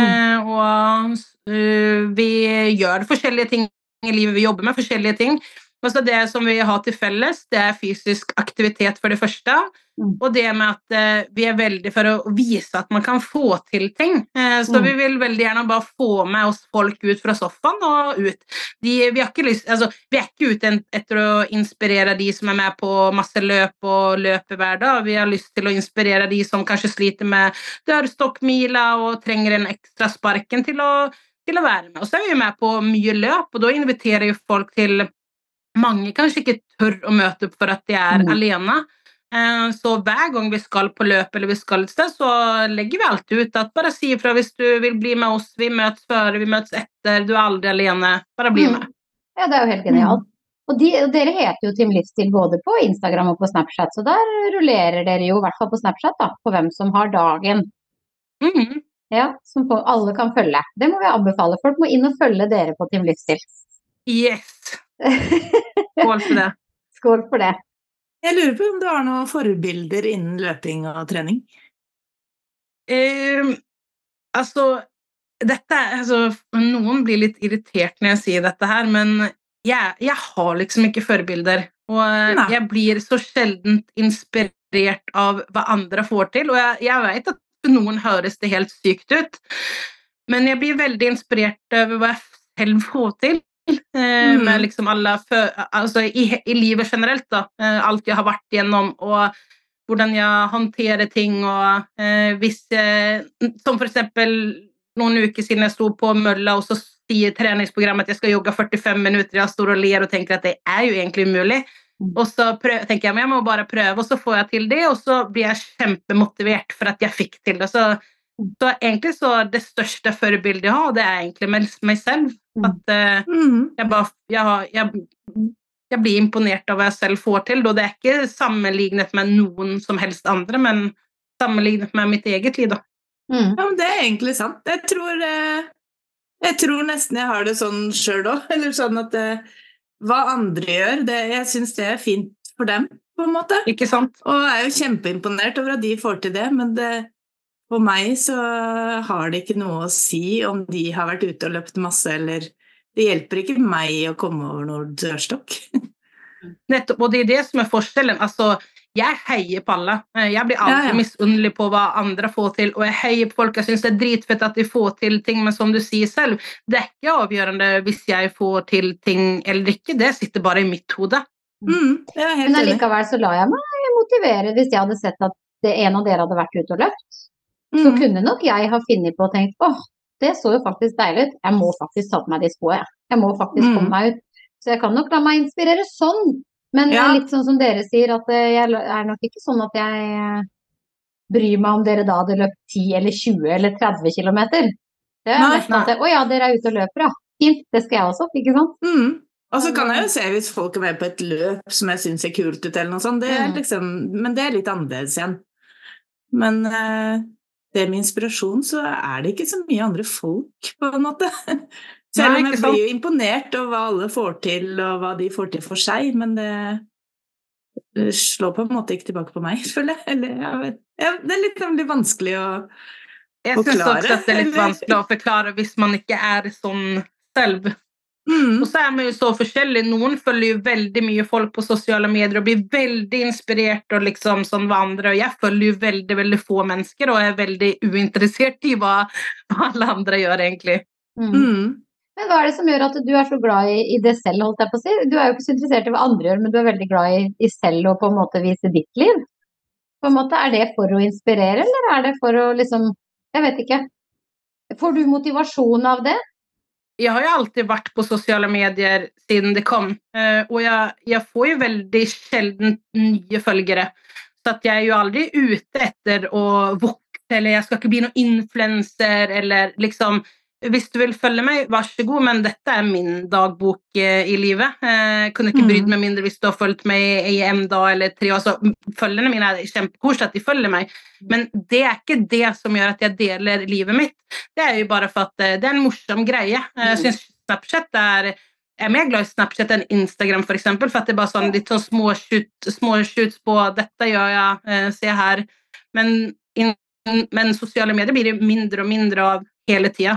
og vi gjør forskjellige ting i livet, vi jobber med forskjellige ting. Altså det som vi har til felles, det fysisk aktivitet for det første, og det med at vi veldig for å vise at man kan få til ting. Så vi vil veldig gjerne bare få med oss folk ut fra sofaen og ut. Vi har ikke lyst, altså, vi ikke ute etter å inspirere de som med på masse løp og løper hver dag. Vi har lyst til å inspirere de som kanskje sliter med dørstokkmila og trenger en ekstra sparken til å være med. Og så vi med på mye løp, og da inviterer jo folk til mange kanskje ikke tør å møte opp for at de alene. Så hver gang vi skal på løp eller vi skal et sted, så legger vi alltid ut at bare si ifra hvis du vil bli med oss, vi møtes før, vi møtes etter, du aldri alene, bare bli med. Ja, det jo helt genialt. Og dere heter jo Team Livsstil både på Instagram og på Snapchat, så der rullerer dere jo i hvert fall på Snapchat da, på hvem som har dagen. Ja, som alle kan følge. Det må vi anbefale. Folk må inn og følge dere på Team Livsstil. Yes! Skål for det. Skål for det. Jeg lurer på om du har noen forbilder innen løping og trening? Altså, noen blir litt irritert når jeg sier dette her, men jeg har liksom ikke forbilder, og jeg blir så sjelden inspirert av hva andre får til, og jeg vet at for noen høres det helt sykt ut, men jeg blir veldig inspirert over hva jeg selv får til. Med liksom alle altså i livet generelt da, alt jeg har vært gjennom og hvordan jeg håndterer ting og hvis som for eksempel noen uker siden jeg stod på mølla og så sier treningsprogrammet at jeg skal jogge 45 minutter, jeg står og ler og tenker at det jo egentlig umulig, og så tenker jeg, men jeg må bare prøve, og så får jeg til det, og så blir jeg kjempemotivert for at jeg fikk til det, så egentlig så det største forbildet jeg har, det egentlig meg selv, at jeg blir imponert av hva jeg selv får til, og det ikke sammenlignet med noen som helst andre, men sammenlignet med mitt eget liv da. Ja, men det egentlig sant. Jeg tror nesten jeg har det sånn selv også, eller sånn at hva andre gjør, jeg synes det fint for dem, på en måte. Ikke sant? Og jeg jo kjempeimponert over at de får til det, men for meg så har det ikke noe å si om de har vært ute og løpt masse, eller det hjelper ikke meg å komme over noe dørstokk. Nettopp, og det det som forskjellen. Altså, jeg heier på alle. Jeg blir alltid misunnelig på hva andre får til, og jeg heier på folk. Jeg synes det dritfett at de får til ting, men som du sier selv, det ikke avgjørende hvis jeg får til ting eller ikke. Det sitter bare i mitt hode. Men allikevel så la jeg meg motivere hvis jeg hadde sett at en av dere hadde vært ute og løpt. Så kunne nok jeg ha finnet på og tenkt, det så jo faktisk deilig ut. Jeg må faktisk ta på meg de skoene. Jeg må faktisk komme meg ut. Så jeg kan nok la meg inspirere sånn. Men litt sånn som dere sier, at jeg nok ikke sånn at jeg bryr meg om dere da hadde løpt 10 eller 20 eller 30 kilometer. Det nesten at dere ute og løper, ja. Fint, det skal jeg også, ikke sant? Og så kan jeg jo se hvis folk med på et løp som jeg synes kul ut eller noe sånt. Liksom, men det litt annerledes igjen. Men... det med inspirasjon, så det ikke så mye andre folk, på en måte. Selv om jeg blir jo imponert over hva alle får til, og hva de får til for seg, men slår på en måte ikke tilbake på meg, føler jeg. Eller, det litt vanskelig å Jeg synes også at det litt vanskelig å forklare hvis man ikke sånn selv. Og så man jo så forskjellig. Noen følger jo veldig mye folk på sosiale medier og blir veldig inspirert og liksom sånn vandre. Og jeg følger jo veldig, veldig få mennesker og veldig uinteressert i hva alle andre gjør egentlig. Men hva det som gjør at du så glad i det selv, holdt jeg på å si? Du jo ikke så interessert i hva andre gjør, men du veldig glad i selv og på en måte vise ditt liv. På en måte, det for å inspirere, eller det for å liksom, jeg vet ikke. Får du motivasjon av det? Jeg har jo alltid vært på sosiale medier siden det kom, og jeg får jo veldig sjelden nye følgere, så at jeg jo aldri ute etter å vokse, eller jeg skal ikke bli noen influencer, eller liksom, hvis du vil følge meg, vær så god, men dette min dagbok i livet. Jeg kunne ikke brydd meg mindre hvis du har fulgt meg i en dag eller 3 år, så følgerne mine kjempekoselig at de følger meg, men det ikke det som gjør at jeg deler livet mitt. Det jo bare for at det en morsom greie. Jeg synes Snapchat jeg mer glad i Snapchat enn Instagram for eksempel, for at det bare sånn litt sånn småskjuts på dette gjør jeg, se her, men sosiale medier blir det mindre og mindre av hele tiden.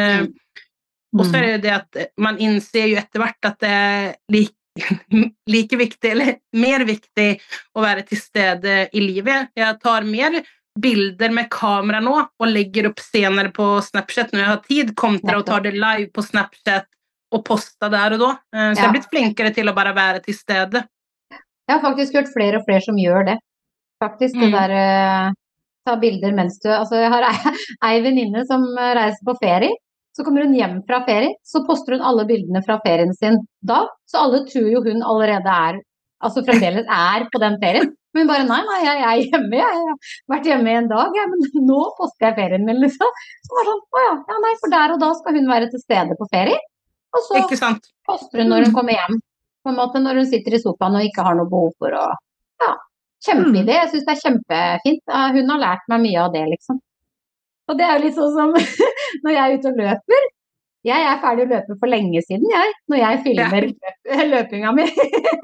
Og så det det at man innser jo etter hvert at det like viktig, eller mer viktig å være til stede i livet. Jeg tar mer bilder med kamera nå, og legger opp senere på Snapchat når jeg har tid, kontra å ta det live på Snapchat og poste der og da. Så jeg har blitt flinkere til å bare være til stede. Jeg har faktisk hørt flere og flere som gjør det. Faktisk det der ta bilder mens du, altså jeg har en venninne som reiser på ferie, så kommer hun hjem fra ferie, så poster hun alle bildene fra ferien sin da, så alle tror jo hun allerede altså fremdeles på den ferien, men bare nei, jeg hjemme, jeg har vært hjemme i en dag, men nå poster jeg ferien min liksom, så var sånn, ja nei, for der og da skal hun være til stede på ferie, og så poster hun når hun kommer hjem, på en måte når hun sitter i sofaen og ikke har noe behov for å, kjempeidé, jeg synes det kjempefint. Hun har lært meg mye av det, liksom. Og det jo litt sånn som når jeg ute og løper. Jeg ferdig å løpe for lenge siden, når jeg filmer løpinga mi.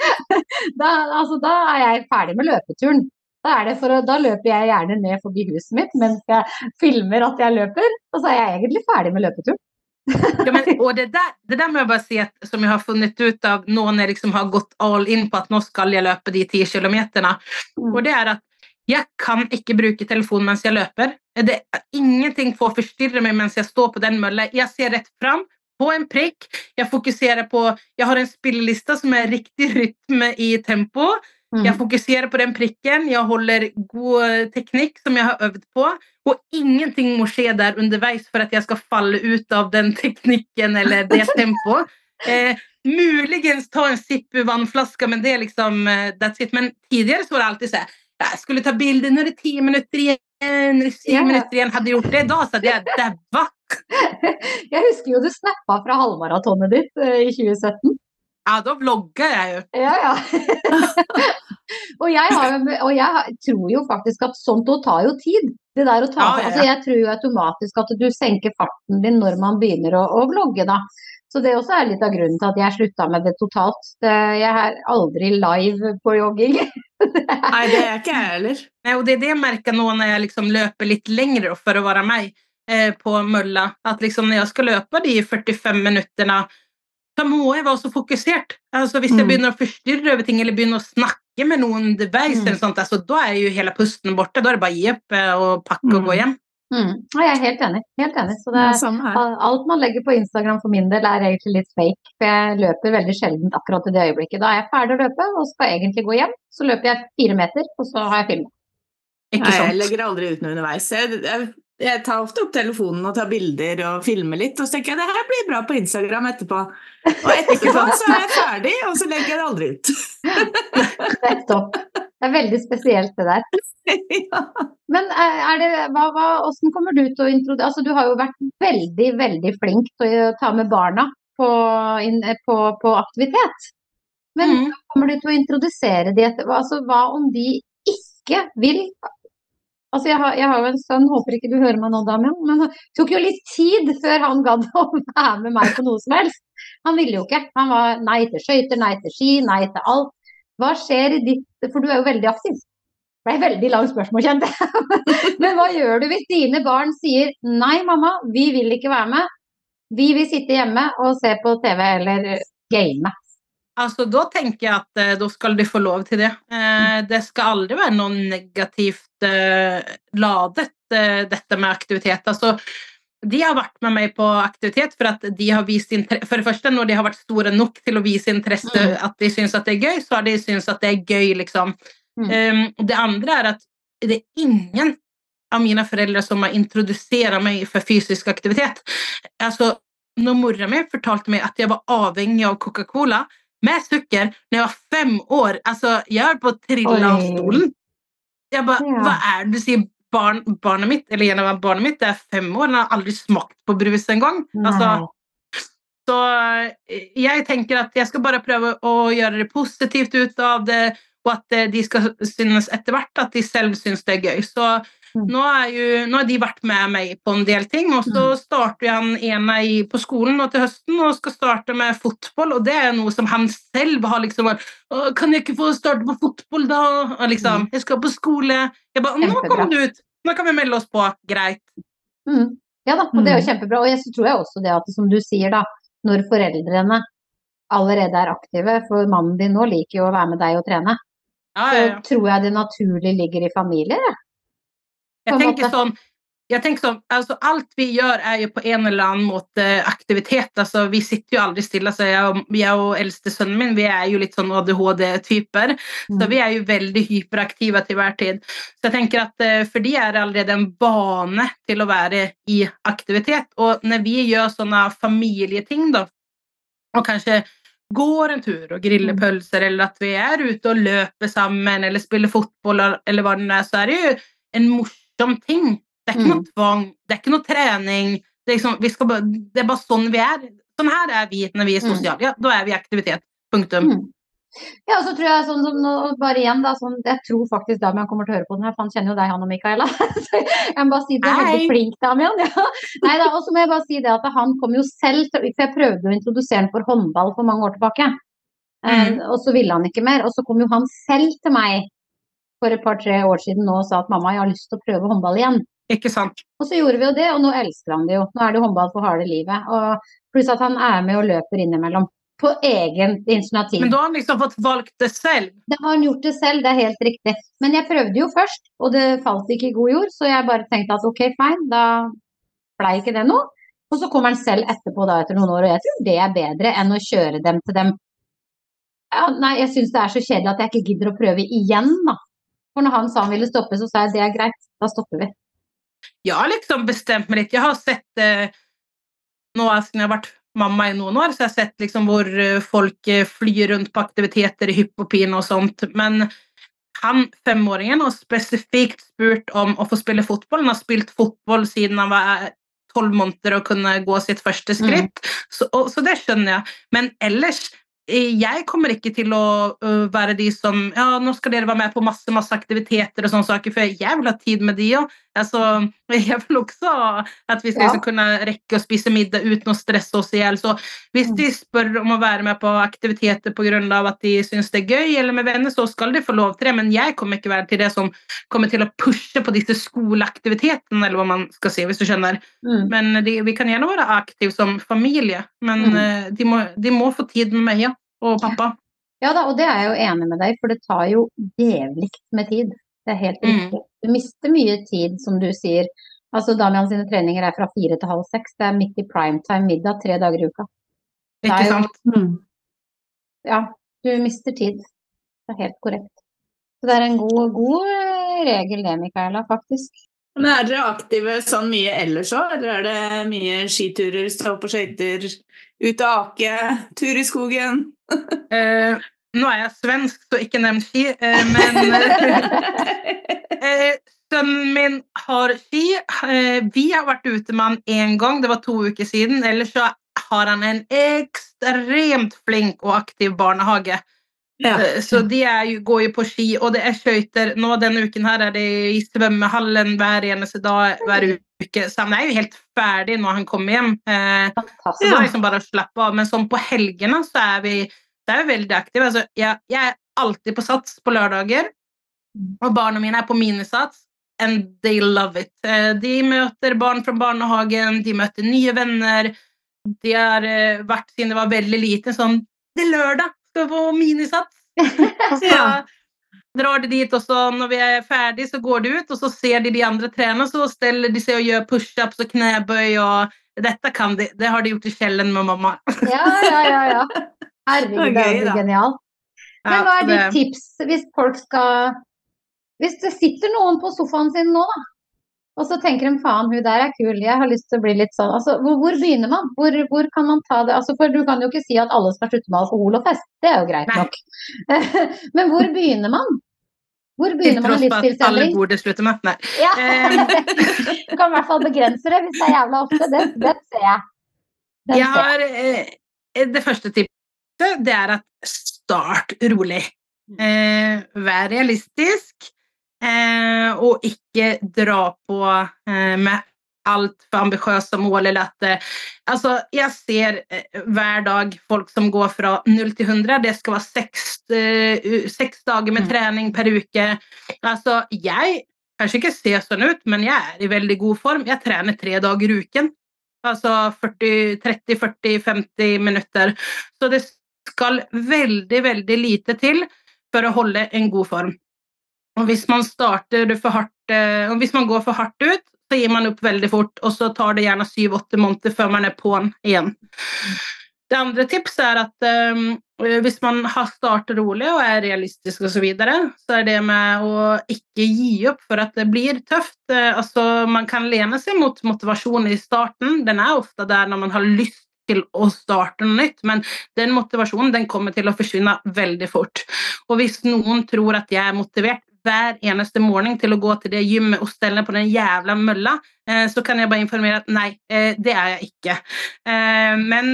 Da jeg ferdig med løpeturen. Da løper jeg gjerne ned forbi huset mitt mens jeg filmer at jeg løper, og så jeg egentlig ferdig med løpeturen. Ja, men, og det der må jeg bare si at, som jeg har funnet ut av når jeg liksom har gått all in på at nå skal jeg løpe de 10 kilometerne, og det at jeg kan ikke bruke telefonen mens jeg løper. Ingenting får forstyrre meg mens jeg står på den mølla. Jeg ser rett fram på en prikk, jeg fokuserer på, jeg har en spilleliste som riktig rytme i tempo, jeg fokuserer på den prikken, jeg holder god teknikk som jeg har øvd på, og ingenting må skje der underveis for at jeg skal falle ut av den teknikken eller det tempo. Muligens ta en sipp i vannflaska, men det liksom, that's it. Men tidligere så var det alltid så jeg skulle ta bilder når det 10 minutter igjen, 7 minutter igjen, hadde gjort det da, så hadde jeg dæva. Jeg husker jo du snappet fra halvmaratonet ditt i 2017. Ja, da vlogger jeg jo. Ja. og jeg tror jo faktisk at sånt å ta jo tid. Det der å ta, altså jeg tror jo automatisk at du senker farten din når man begynner å vlogge da. Så det også litt av grunnen til at jeg sluttet med det totalt. Jeg aldri live på jogging. Nei, det ikke jeg heller. Nei, og det jeg merker nå når jeg liksom løper litt lengre for å være meg på mølla, at liksom når jeg skal løpe de 45 minutterne, så må jeg være så fokusert. Altså hvis jeg begynner å forstyrre over ting, eller begynner å snakke med noen underveis, eller sånt, altså, da jo hele pusten borte, da det bare gi opp og pakke og gå hjem. Ja, jeg helt enig. Så alt man legger på Instagram for min del egentlig litt fake, for jeg løper veldig sjelden akkurat i det øyeblikket. Da jeg ferdig å løpe og skal egentlig gå hjem, så løper jeg 4 meter, og så har jeg filmet. Nei, jeg legger aldri ut noe underveis. Jeg tar ofte opp telefonen og tar bilder og filmer litt, og så tenker jeg, det her blir bra på Instagram etterpå. Og etterpå så jeg ferdig, og så legger jeg det aldri ut. Det veldig spesielt det der. Ja. Men hvordan kommer du til å introdusere, altså du har jo vært veldig, veldig flink til å ta med barna på aktivitet. Men kommer du til å introdusere de altså hva om de ikke vil? Altså jeg har jo en sønn, håper ikke du hører meg nå, Damian, men det tok jo litt tid før han gadd å være med meg på noe som helst. Han ville jo ikke. Han var nei til skøyter, nei til ski, nei til alt. hva skjer i ditt, for du jo veldig aktiv. Det et veldig langt spørsmål, kjente jeg. Men hva gjør du hvis dine barn sier, nei mamma, vi vil ikke være med, vi vil sitte hjemme og se på TV eller game? Altså, da tenker jeg at da skal de få lov til det. Det skal aldri være noe negativt ladet, dette med aktivitet. Altså, de har vært med meg på aktivitet for at de har vist interesse. For det første, når de har vært store nok til å vise interesse at de synes at det gøy, så har de synes at det gøy, liksom. Det andre at det ingen av mine foreldre som har introdusert meg for fysisk aktivitet. Altså, når mora mi fortalte meg at jeg var avhengig av Coca-Cola med sukker når jeg var 5 år, altså, jeg var på å trille av stolen. Jeg bare, hva det du sier? Barnet mitt, eller en av barnet mitt, det 5 år, han har aldri smakt på brus en gang. Altså, så jeg tenker at jeg skal bare prøve å gjøre det positivt ut av det, og at de skal synes etter hvert at de selv synes det gøy. Så nå har de vært med meg på en del ting, og så starter han ene på skolen nå til høsten, og skal starte med fotball, og det noe som han selv har liksom vært, kan jeg ikke få starte på fotball da? Og liksom, jeg skal på skole. Jeg bare, nå kommer du ut, nå kan vi melde oss på, greit. Ja da, og det jo kjempebra, og jeg tror jeg også det at, som du sier da, når foreldrene allerede aktive, for mannen din nå liker jo å være med deg og trene, så tror jeg det naturlig ligger i familier, Jeg tenker sånn, altså alt vi gjør jo på en eller annen måte aktivitet, altså vi sitter jo aldri stille, så jeg og eldste sønnen min, vi jo litt sånn ADHD-typer, så vi jo veldig hyperaktive til hver tid. Så jeg tenker at for de allerede en vane til å være i aktivitet, og når vi gjør sånne familieting da, og kanskje går en tur og griller pølser, eller at vi ute og løper sammen, eller spiller fotball, eller hva det så det jo en morsom ting. Det ikke noe tvang, det ikke noe trening, det liksom, det bare sånn vi sånn her vi når vi sosiale, ja, da vi i aktivitet, punktum. Ja, og så tror jeg sånn, bare igjen da, sånn, jeg tror faktisk Damian kommer til å høre på den her, for han kjenner jo deg, han og Mikaela, så jeg må bare si det veldig flink, Damian, ja. Nei da, og så må jeg bare si det at han kom jo selv, for jeg prøvde å introdusere han for håndball for mange år tilbake, og så ville han ikke mer, og så kom jo han selv til meg for et par-tre år siden nå og sa at mamma, jeg har lyst til å prøve håndball igjen. Ikke sant. Og så gjorde vi jo det, og nå elsker han det jo. Nå det håndball for harde livet, og pluss at han med og løper innimellom. På egen initiativ. Men da har han liksom fått valgt det selv. Da har han gjort det selv, det helt riktig. Men jeg prøvde jo først, og det falt ikke i god jord, så jeg bare tenkte at ok, fine, da ble ikke det noe. Og så kommer han selv etterpå da, etter noen år, og jeg tror det bedre enn å kjøre dem til dem. Ja, nei, jeg synes det så kjedelig at jeg ikke gidder å prøve igjen da. For når han sa han ville stoppe, så sa jeg det greit, da stopper vi. Jeg har liksom bestemt meg litt. Jeg har sett, nå siden jeg har vært mamma i noen år, så jeg har sett liksom hvor folk flyr rundt på aktiviteter i hypp og pine og sånt, men han 5-åringen har spesifikt spurt om å få spille fotball. Han har spilt fotball siden han var 12 måneder og kunne gå sitt første skritt, så det skjønner jeg. Men ellers, jeg kommer ikke til å være de som, ja, nå skal dere være med på masse aktiviteter og sånne saker, for jeg vil ha tid med de, altså, jeg vil også at vi skal kunne rekke å spise middag uten å stresse oss ihjel, så hvis de spør om å være med på aktiviteter på grunn av at de synes det gøy, eller med venner, så skal de få lov til det, men jeg kommer ikke være til det som kommer til å pushe på disse skoleaktivitetene, eller hva man skal si, hvis du skjønner. Men vi kan gjerne være aktive som familie, men de må få tid med meg, og pappa. Ja da, og det jeg jo enig med deg, for det tar jo jævlig med tid. Det helt riktig. Du mister mye tid, som du sier. Altså, Damian sine treninger fra 4 til halv 6. Det midt i primetime middag 3 dager i uka. Ikke sant? Ja, du mister tid. Det helt korrekt. Så det en god regel det, Mikaela, faktisk. Men dere aktive sånn mye ellers også? Eller det mye skiturer, stå på skøyter, ut og ake, tur i skogen? Nå jeg svensk, så ikke nevnt ski, men sønnen min har ski. Vi har vært ute med han en gang, det var 2 uker siden, ellers så har han en ekstremt flink og aktiv barnehage. Ja. Så de går jo på ski, og det skøyter. Nå denne uken her det i svømmehallen hver eneste dag, hver uke. Så han jo helt ferdig når han kommer hjem. Så det liksom bare å slappe av. Men sånn på helgene så vi veldig aktive. Altså, jeg alltid på sats på lørdager, og barna mine på minisats, and they love it. De møter barn fra barnehagen, de møter nye venner, de har vært siden det var veldig lite, sånn, det lørdag, skal vi på minisats. Så drar de dit, og så når vi ferdig, så går de ut, og så ser de andre trene, så steller de seg og gjør push-ups og knæbøy, og dette kan de, det har de gjort I kjellen med mamma. Ja. Herregud, det jo genialt. Men hva ditt tips hvis folk skal, hvis det sitter noen på sofaen sin nå da, og så tenker de, faen, hun der kul, jeg har lyst til å bli litt sånn, altså, hvor begynner man? Hvor kan man ta det? Altså, for du kan jo ikke si at alle skal slutte med alkohol og fest, det jo greit nok. Men hvor begynner man? Hvor begynner man en livsstilsendring? Alle burde slutte med, nei. Ja, du kan I hvert fall begrense det hvis det jævla ofte, det ser jeg. Jeg har, det første tipset, det at start rolig. Vær realistisk, og ikke dra på med allt för ambitiösa mål eller att alltså jag ser hver dag folk som går fra 0 til 100, det skal være 6 dager med trening per uke. Altså jeg kanskje ikke ser sånn ut, men jeg I veldig god form. Jeg trener 3 dager I uken. Altså 30, 40, 50 minutter. Så det skal veldig, veldig lite til for å holde en god form. Og hvis man starter for hardt, og hvis man går for hardt ut, så gir man opp veldig fort, og så tar det gjerne 7-8 måneder før man på'n igjen. Det andre tipset at hvis man har startet rolig og realistisk og så videre, så det med å ikke gi opp for at det blir tøft. Altså, man kan lene seg mot motivasjon I starten. Den ofte der når man har lyst til å starte noe nytt, men den motivasjonen den kommer til å forsvinne veldig fort. Og hvis noen tror at jeg motivert hver eneste morgen til å gå til det gymmet og stelle på den jævla mølla, så kan jeg bare informere at nei, det jeg ikke. Men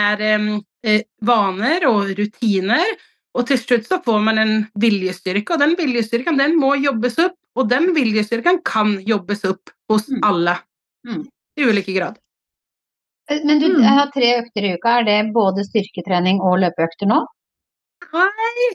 det vaner og rutiner, og til slutt så får man en viljestyrke, og den viljestyrken den må jobbes opp, og den viljestyrken kan jobbes opp hos alle I ulike grad. Men du har 3 økter I uka, det både styrketrening og løpeøkter nå? Nei,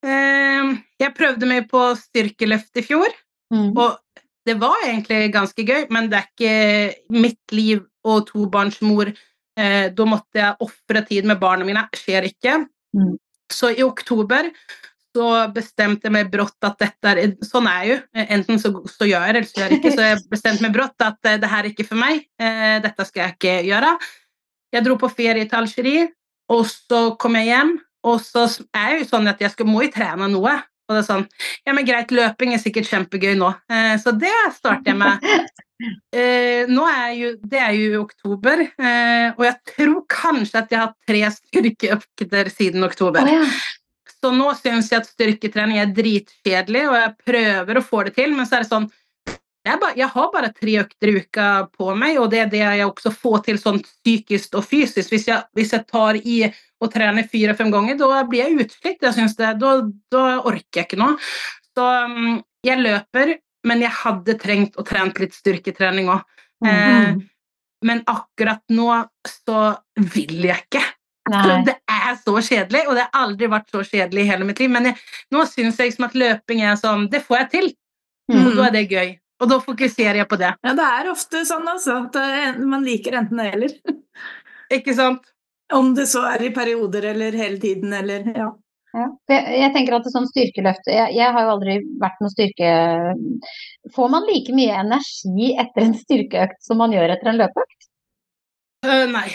jeg prøvde meg på styrkeløft I fjor, og det var egentlig ganske gøy, men det ikke mitt liv og 2-barnsmor, da måtte jeg offre tid med barna mine, skjer ikke. Så I oktober så bestemte jeg meg brått at dette sånn jo, enten så gjør jeg det, eller så gjør jeg ikke, så jeg bestemte meg brått at det her ikke for meg, dette skal jeg ikke gjøre. Jeg dro på ferie I Algerie, og så kom jeg hjem, og så det jo sånn at jeg må jo trene noe, og det sånn, ja, men greit, løping sikkert kjempegøy nå, så det startet jeg med. Nå det jo I oktober, og jeg tror kanskje at jeg har 3 styrkeøkter siden oktober. Så nå synes jeg at styrketrening dritkjedelig, og jeg prøver å få det til, men så det sånn, jeg har bare 3 økter I uka på meg, og det jeg også får til sånn psykisk og fysisk. Hvis jeg tar I og trener 4-5 ganger, da blir jeg utslitt, jeg synes det, da orker jeg ikke noe. Så jeg løper, men jeg hadde trengt å trene litt styrketrening også. Men akkurat nå så vil jeg ikke. Det så kjedelig, og det har aldri vært så kjedelig I hele mitt liv, men nå synes jeg som at løping sånn, det får jeg til, og da det gøy, og da fokuserer jeg på det. Ja, det ofte sånn altså, at man liker enten det eller. Ikke sant? Om det så I perioder eller hele tiden, eller ja. Ja. Jeg tenker at det sånn styrkeløft, jeg har jo aldri vært noe styrke, får man like mye energi etter en styrkeøkt som man gjør etter en løpeøkt? Nei.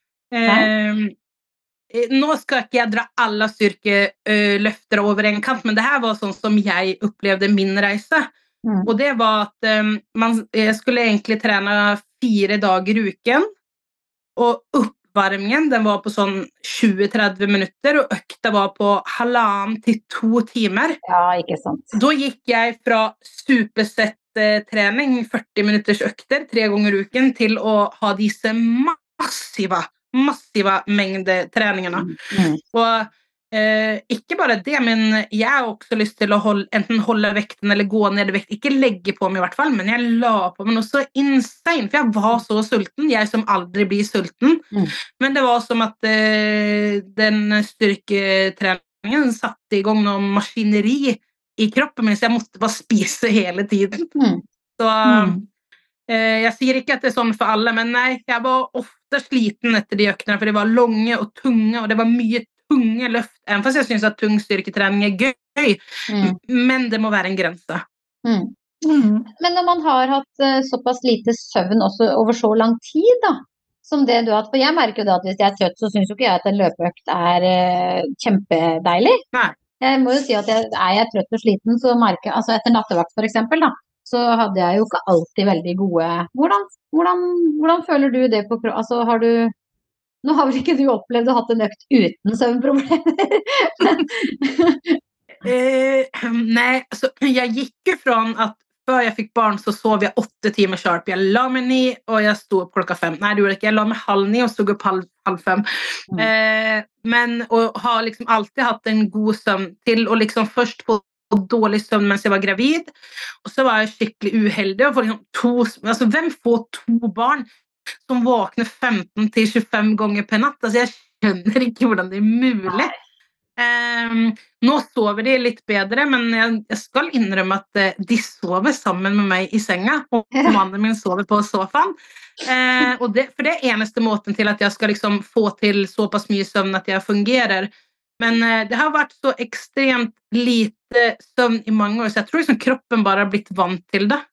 Nå skal ikke jeg dra alle styrkeløfter over en kant, men det her var sånn som jeg opplevde min reise. Og det var at jeg skulle egentlig trene 4 dager I uken, og oppvarmingen den var på sånn 20-30 minutter, og økta var på 1,5 til 2 timer. Ja, ikke sant. Da gikk jeg fra supersett trening, 40 minutters økter, 3 ganger I uken, til å ha disse massiva mengder treningene. Og ikke bare det, men jeg har også lyst til å enten holde vekten eller gå ned I vekt, ikke legge på meg I hvert fall, men jeg la på meg noe så insane, for jeg var så sulten, jeg som aldri blir sulten, men det var som at den styrketreningen träningen satte igång någon maskineri i kroppen min, så jag måste bara spise hele tiden. Så jeg sier ikke at det er sånn for alle, men nei, jeg var ofte sliten etter de øktene, for det var lange og tunge, og det var mye tunge løft, även fast jeg synes at tung styrketrening er gøy, men det må være en grense. Men når man har hatt såpass lite søvn også over så lang tid da, som det du har hatt, for jeg merker jo da at hvis jeg er trøtt, så synes jo ikke jeg at en løpeøkt er kjempedeilig. Nei. Jeg må jo si at er jeg trøtt og sliten, så merker jeg, altså etter nattevakt for eksempel da, så hadde jeg jo ikke alltid veldig gode. Hvordan føler du det på kroppen? Altså har du, nå har vel ikke du opplevd å ha hatt en økt uten søvnproblemer? Nej, alltså, jag gick ju från att før jeg fikk barn så sov jeg 8 timer sharp. Jeg la meg 9 og jeg stod opp klokka 5. Nei, det gjorde jeg ikke. Jeg la meg 4:30 og stod opp 4:30. Men og har liksom alltid hatt en god søvn til å liksom først få dårlig søvn mens jeg var gravid. Og så var jeg skikkelig uheldig og får liksom altså hvem får 2 barn som våkner 15 til 25 ganger per natt? Altså jeg skjønner ikke hvordan det er mulig. Nå sover de litt bedre, men jeg skal innrømme at de sover sammen med meg i senga, og mannen min sover på sofaen. Og for det er eneste måten til at jeg skal liksom få til såpass mye søvn at jeg fungerer. Men det har vært så ekstremt lite søvn i mange år, så jeg tror liksom kroppen bare har blitt vant til det.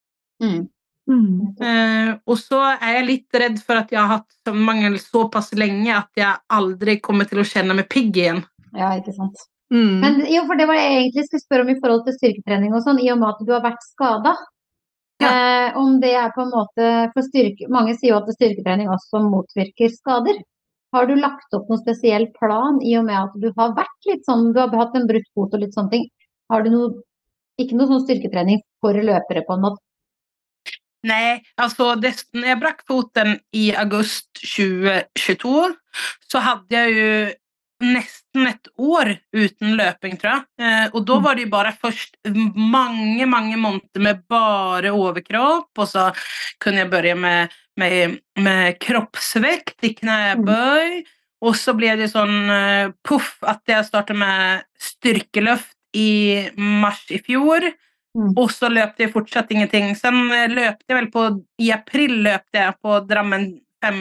Og så er jeg litt redd for at jeg har hatt søvnmangel såpass lenge at jeg aldri kommer til å kjenne meg pigg igjen. Ja, ikke sant. Men jo, for det var jeg egentlig skulle spørre om i forhold til styrketrening og sånn, i og med at du har vært skadet. Om det er på en måte, for mange sier jo at styrketrening også motvirker skader. Har du lagt opp noen spesiell plan i og med at du har vært litt sånn, du har hatt en brutt fot og litt sånne ting? Har du ikke noe sånn styrketrening for løpere på en måte? Nej, alltså när jag brakk foten i august 2022 så hade jag ju nästan ett år uten løping, tror jeg. Og da var det jo bare først mange måneder med bare overkropp, og så kunne jeg begynne med kroppsvekt i knæbøy, og så ble det sånn puff at jeg startet med styrkeløft i mars i fjor, og så løpte jeg fortsatt ingenting. Sen løpte jeg vel i april løpte jeg på Drammen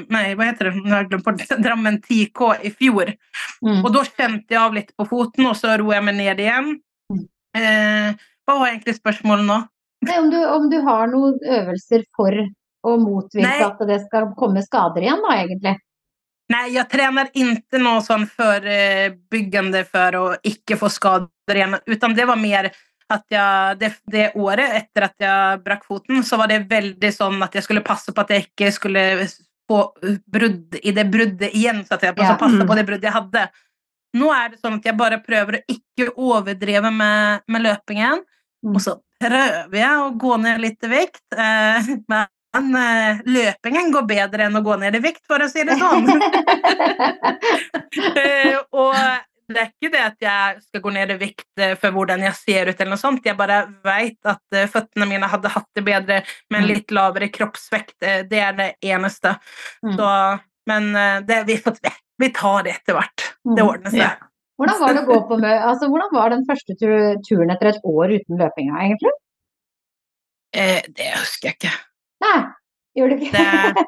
Drammen 10K i fjor. Og da kjente jeg av litt på foten, og så roer jeg meg ned igjen. Hva var egentlig spørsmålet nå? Nei, om du har noen øvelser for å motvirke at det skal komme skader igjen da, egentlig? Nei, jeg trener ikke noe sånn forebyggende for å ikke få skader igjen, utan det var mer at det året etter at jeg brakk foten, så var det veldig sånn at jeg skulle passe på at jeg ikke skulle få brudd i det bruddet igjen, så at jeg passe på det bruddet jeg hadde. Nå er det sånn at jeg bare prøver å ikke overdreve med løpingen, og så prøver jeg å gå ned litt i vekt, men løpingen går bedre enn å gå ned i vekt, for å si det sånn. Og det er ikke det at jeg skal gå ned i vekt for hvordan jeg ser ut eller noe sånt. Jeg bare vet at føttene mine hadde hatt det bedre med en litt lavere kroppsvekt. Det er det eneste. Så, men vi tar det etter hvert. Det ordner seg. Hvordan var det å gå på hvordan var den første turen etter et år uten løpinga, egentlig? Det husker jeg ikke. Nei, gjør du ikke?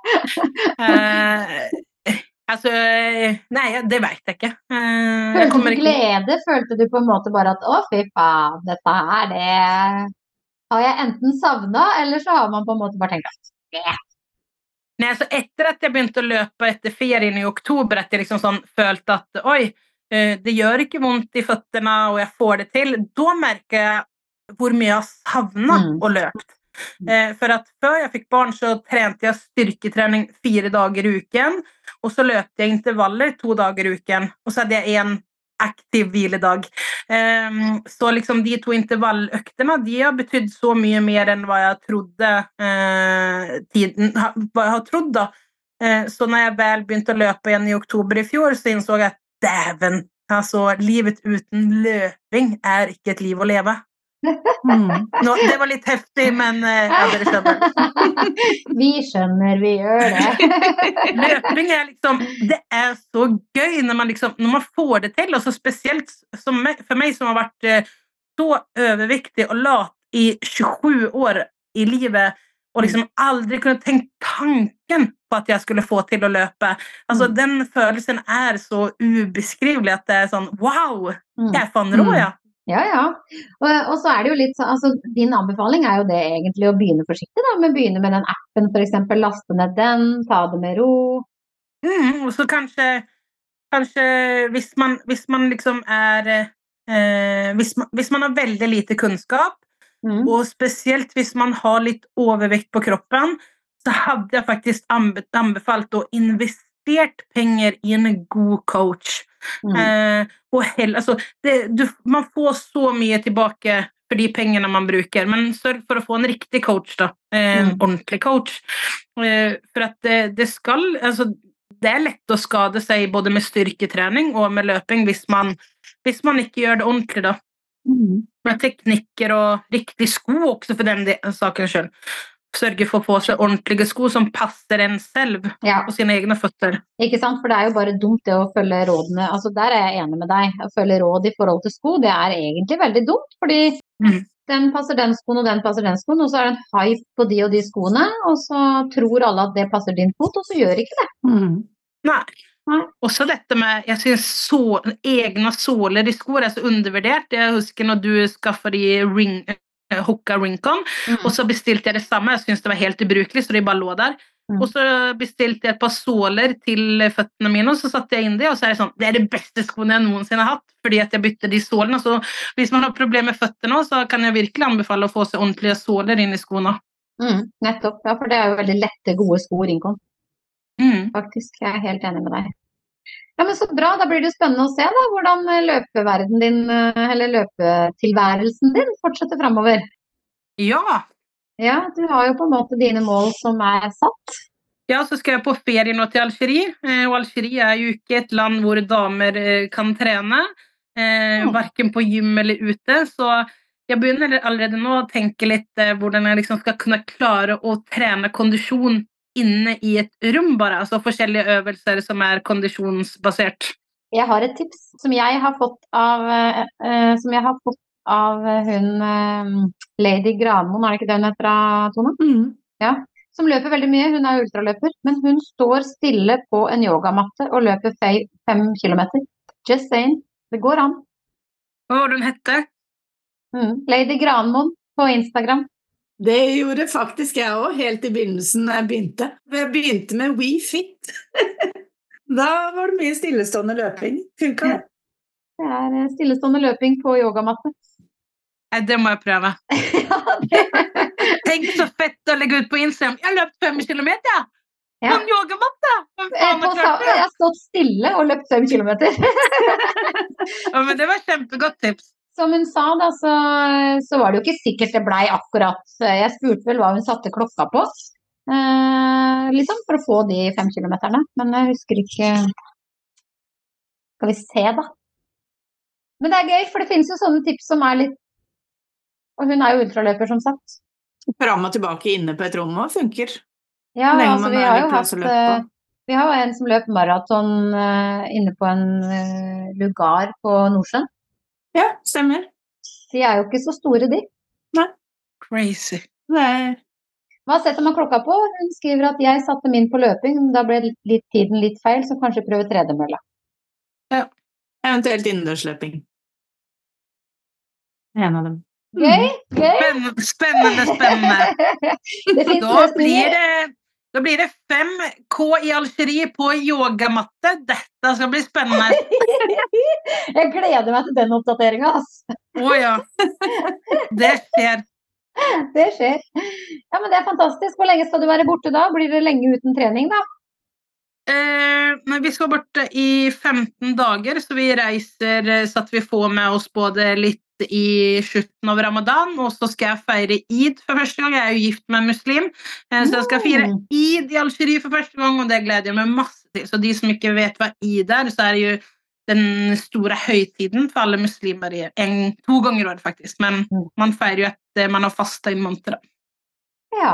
Altså, nei, det vet jeg ikke. Følte du glede? Følte du på en måte bare at, fy faen, dette her, det har jeg enten savnet, eller så har man på en måte bare tenkt at Nei, altså etter at jeg begynte å løpe etter ferien i oktober, at jeg liksom sånn følte at, det gjør ikke vondt i føttene, og jeg får det til, da merker jeg hvor mye jeg savnet å løpe. For at før jeg fikk barn så trente jeg styrketrening 4 dager i uken, og så løpte jeg intervaller 2 dager i uken, og så hadde jeg en aktiv hviledag. Så liksom de 2 intervalløktene, de har betydd så mye mer enn hva jeg trodde hva jeg har trodd da. Så når jeg vel begynte å løpe igjen i oktober i fjor, så innså jeg at dæven, altså livet uten løping er ikke et liv å leve. Nå, det var litt heftig, men ja, dere skjønner. Vi skjønner, vi gjør det. Løping liksom, det så gøy når man får det til, og så spesielt for meg som har vært så overviktig og lat i 27 år i livet, og liksom aldri kunne tenkt tanken på at jeg skulle få til å løpe. Altså, den følelsen så ubeskrivelig at det sånn, wow, jeg fann rå, ja. Ja. Og så det jo litt sånn, altså din anbefaling jo det egentlig å begynne forsiktig da, men begynne med den appen for eksempel, laste ned den, ta det med ro. Og så kanskje hvis man liksom hvis man har veldig lite kunnskap, og spesielt hvis man har litt overvekt på kroppen, så hadde jeg faktisk anbefalt å investert penger i en god coach. Altså, man får så mye tilbake for de pengene man bruker, men sørg for å få en riktig coach da, en ordentlig coach, for at altså, det lett å skade seg både med styrketrening og med løping hvis man ikke gjør det ordentlig da, med teknikker og riktig sko også for den saken selv. Sørge for å få seg ordentlige sko som passer en selv på sine egne føtter. Ikke sant, for det jo bare dumt det å følge rådene, altså der jeg enig med deg, å følge råd i forhold til sko, det egentlig veldig dumt, fordi den passer den skoen og den passer den skoen, og så det en hype på de og de skoene, og så tror alle at det passer din fot, og så gjør ikke det. Nei. Og så dette med, jeg synes egne såler i sko så undervurdert. Jeg husker når du skaffet de Hoka Rincon, og så bestilte jeg det samme, jeg synes det var helt ubrukelig, så de bare lå der. Og så bestilte jeg et par såler til føttene mine, og så satte jeg inn det, og så det sånn, det det beste skoene jeg noensinne har hatt, fordi at jeg bytte de sålene, så hvis man har problemer med føttene, så kan jeg virkelig anbefale å få seg ordentlige såler inn i skoene. Nettopp, ja, for det jo veldig lette, gode sko, Rincon. Faktisk, jeg helt enig med deg. Ja, men så bra, da blir det spennende å se da, hvordan løpeverden din, eller løpetilværelsen din fortsetter fremover. Ja, du har jo på en måte dine mål som satt. Ja, så skal jeg på ferie nå til Algerie, og Algerie jo ikke et land hvor damer kan trene, hverken på gym eller ute, så jeg begynner allerede nå å tenke litt hvordan jeg liksom skal kunne klare å trene kondisjon inne i et rom bare, altså forskjellige øvelser som kondisjonsbasert. Jeg har et tips som jeg har fått av hun Lady Granmoen, det ikke det hun heter fra Tone? Ja, som løper veldig mye, hun ultraløper, men hun står stille på en yogamatte og løper 5 kilometer. Just saying, det går an. Hva var den hette? Lady Granmoen på Instagram. Det gjorde faktisk jeg også, helt i begynnelsen da jeg begynte. Jeg begynte med We Fit. Da var det mye stillestående løping. Funka det? Det stillestående løping på yogamatte. Det må jeg prøve. Tenk så fett å legge ut på Instagram. Jeg har løpt 5 kilometer, på en yogamatte. Jeg har stått stille og løpt 5 kilometer. Ja, men det var kjempegodt tips. Som hun sa da, så var det jo ikke sikkert det blei akkurat. Jeg spurte vel hva hun satte klokka på, liksom for å få de 5 kilometerne. Men jeg husker ikke. Skal vi se da. Men det gøy, for det finnes jo sånne tips som litt, og hun jo ultraløper som sagt. Fram og tilbake inne på et rom og funker. Ja, altså vi har jo en som løp maraton inne på en lugar på Nordsjøen. Ja, stemmer. De jo ikke så store, de. Nei. Crazy. Nei. Hva setter man klokka på? Hun skriver at jeg satte min på løping, da ble tiden litt feil, så kanskje prøve tredemølla. Ja, eventuelt innendørsløping. En av dem. Gøy. Spennende. Da blir det 5K i Algerie på yogamatte. Dette skal bli spennende. Jeg gleder meg til den oppdateringen, altså. Ja, det skjer. Det skjer. Ja, men det fantastisk. Hvor lenge skal du være borte da? Blir det lenge uten trening da? Vi skal borte i 15 dager, så vi reiser så at vi får med oss både litt i slutten av Ramadan, og så skal jeg feire Eid for første gang. Jeg jo gift med en muslim, så jeg skal feire Eid i Algerie for første gang, og det gleder jeg meg masse til. Så de som ikke vet hva Eid så det jo den store høytiden for alle muslimer 2 ganger I året faktisk, men man feirer jo at man har fastet I måneder. Ja,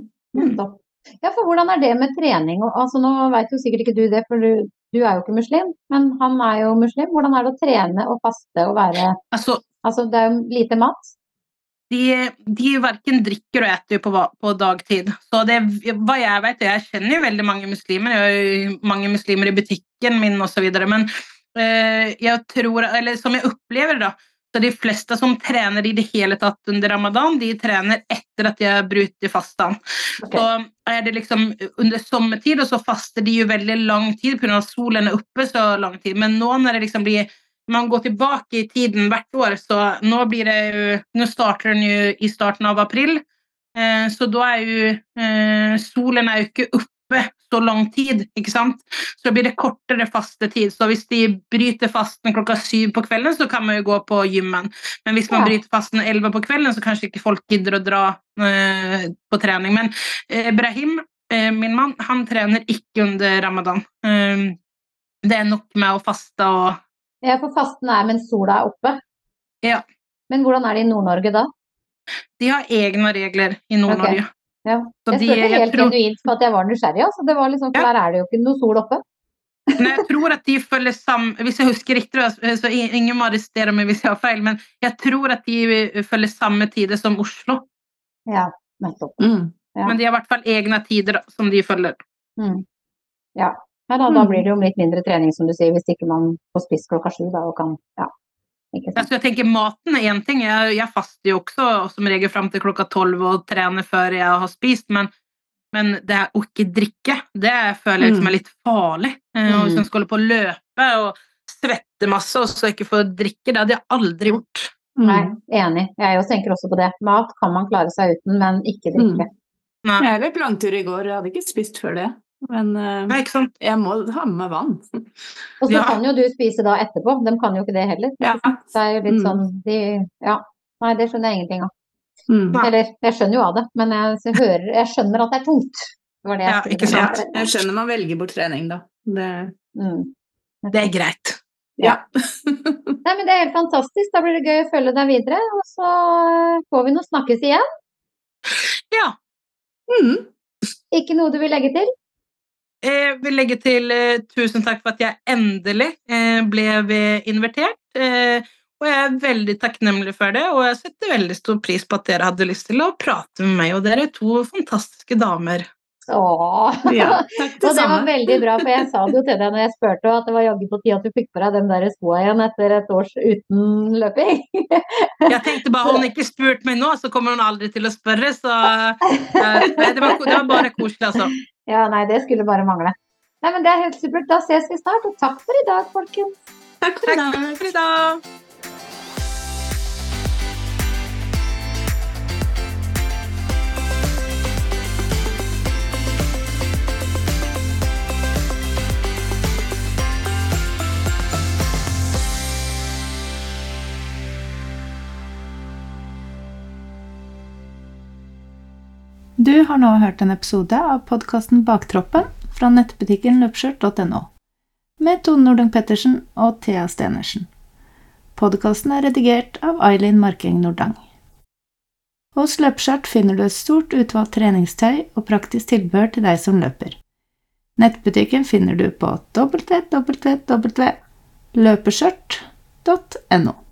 ja, for hvordan det med trening? Altså, nå vet jo sikkert ikke du det, for du jo ikke muslim, men han jo muslim. Hvordan det å trene og faste og være... Altså, det jo lite mat. De hverken drikker og eter jo på dagtid. Så det, hva jeg vet, jeg kjenner jo veldig mange muslimer. Jeg har jo mange muslimer I butikken min og så videre, men jeg tror, eller som jeg opplever da, så de fleste som trener I det hele tatt under Ramadan, de trener etter at de har brutt fastan. Så det liksom under sommertid, og så faster de jo veldig lang tid, på grunn av solen oppe så lang tid. Men nå når det liksom blir man går tilbake I tiden hvert år, så nå blir det jo, nå starter den jo I starten av april, så da jo, solen jo ikke oppe så lang tid, ikke sant? Så da blir det kortere fastetid, så hvis de bryter fasten 7 på kvelden, så kan man jo gå på gymmen, men hvis man bryter fasten 11 på kvelden, så kanskje ikke folk gidder å dra på trening, men Brahim, min mann, han trener ikke under Ramadan. Det nok med å faste og Ja, for fasten mens sola oppe. Ja. Men hvordan det I Nord-Norge da? De har egne regler I Nord-Norge. Ja. Jeg spurte helt genuint for at jeg var nysgjerrig, så det var liksom, for der det jo ikke noe sol oppe. Nei, jeg tror at de følger hvis jeg husker riktig, så ingen må arrestere meg hvis jeg har feil, men jeg tror at de følger samme tider som Oslo. Ja, nettopp. Ja. Men de har I hvert fall egne tider som de følger. Ja. Ja, da blir det jo litt mindre trening, som du sier, hvis ikke man får spist 7 da, og kan, ikke sant. Så jeg tenker, maten en ting, jeg faster jo også, som regel frem til 12 og trener før jeg har spist, men det å ikke drikke, det føler jeg liksom litt farlig. Og hvis man skulle på løpe og svette masse, og så ikke få drikke, det hadde jeg aldri gjort. Nei, enig. Jeg tenker også på det. Mat kan man klare seg uten, men ikke drikke. Jeg løp langtur I går, jeg hadde ikke spist før det. Men jeg må ha med vann. Og så kan jo du spise da etterpå. De kan jo ikke det heller. Ja. Det jo litt sånn Nei, det skjønner jeg ingenting av. Eller, jeg skjønner jo av det, men jeg skjønner at det tungt. Det var det ikke sant. Jeg skjønner man velger bort trening da. Det greit. Ja. Nei, men det helt fantastisk. Da blir det gøy å følge deg videre, og så får vi nå snakkes igjen. Ja. Ikke noe du vil legge til? Jeg vil legge til tusen takk for at jeg endelig ble invitert, og jeg veldig takknemlig for det, og jeg setter veldig stor pris på at dere hadde lyst til å prate med meg, og dere 2 fantastiske damer. Ja, takk det og det var veldig bra, for jeg sa det jo til deg når jeg spurte at det var jagget på tid at du fikk på deg de der skoene igjen etter et års uten løping. Jeg tenkte bare, hun ikke spurt meg nå, så kommer hun aldri til å spørre, så det var bare koselig, altså. Ja, nei, det skulle bare mangle. Nei, men det helt supert. Da ses vi snart, og takk for I dag, folkens. Takk for I dag. Du har nå hørt en episode av podcasten Baktroppen fra nettbutikken løpskjørt.no med Tone Nordung Pettersen og Thea Stenersen. Podcasten redigert av Eileen Marking Nordang. Hos Løpskjørt finner du et stort utvalgt treningstøy og praktisk tilbehør til deg som løper. Nettbutikken finner du på www.løpeskjørt.no.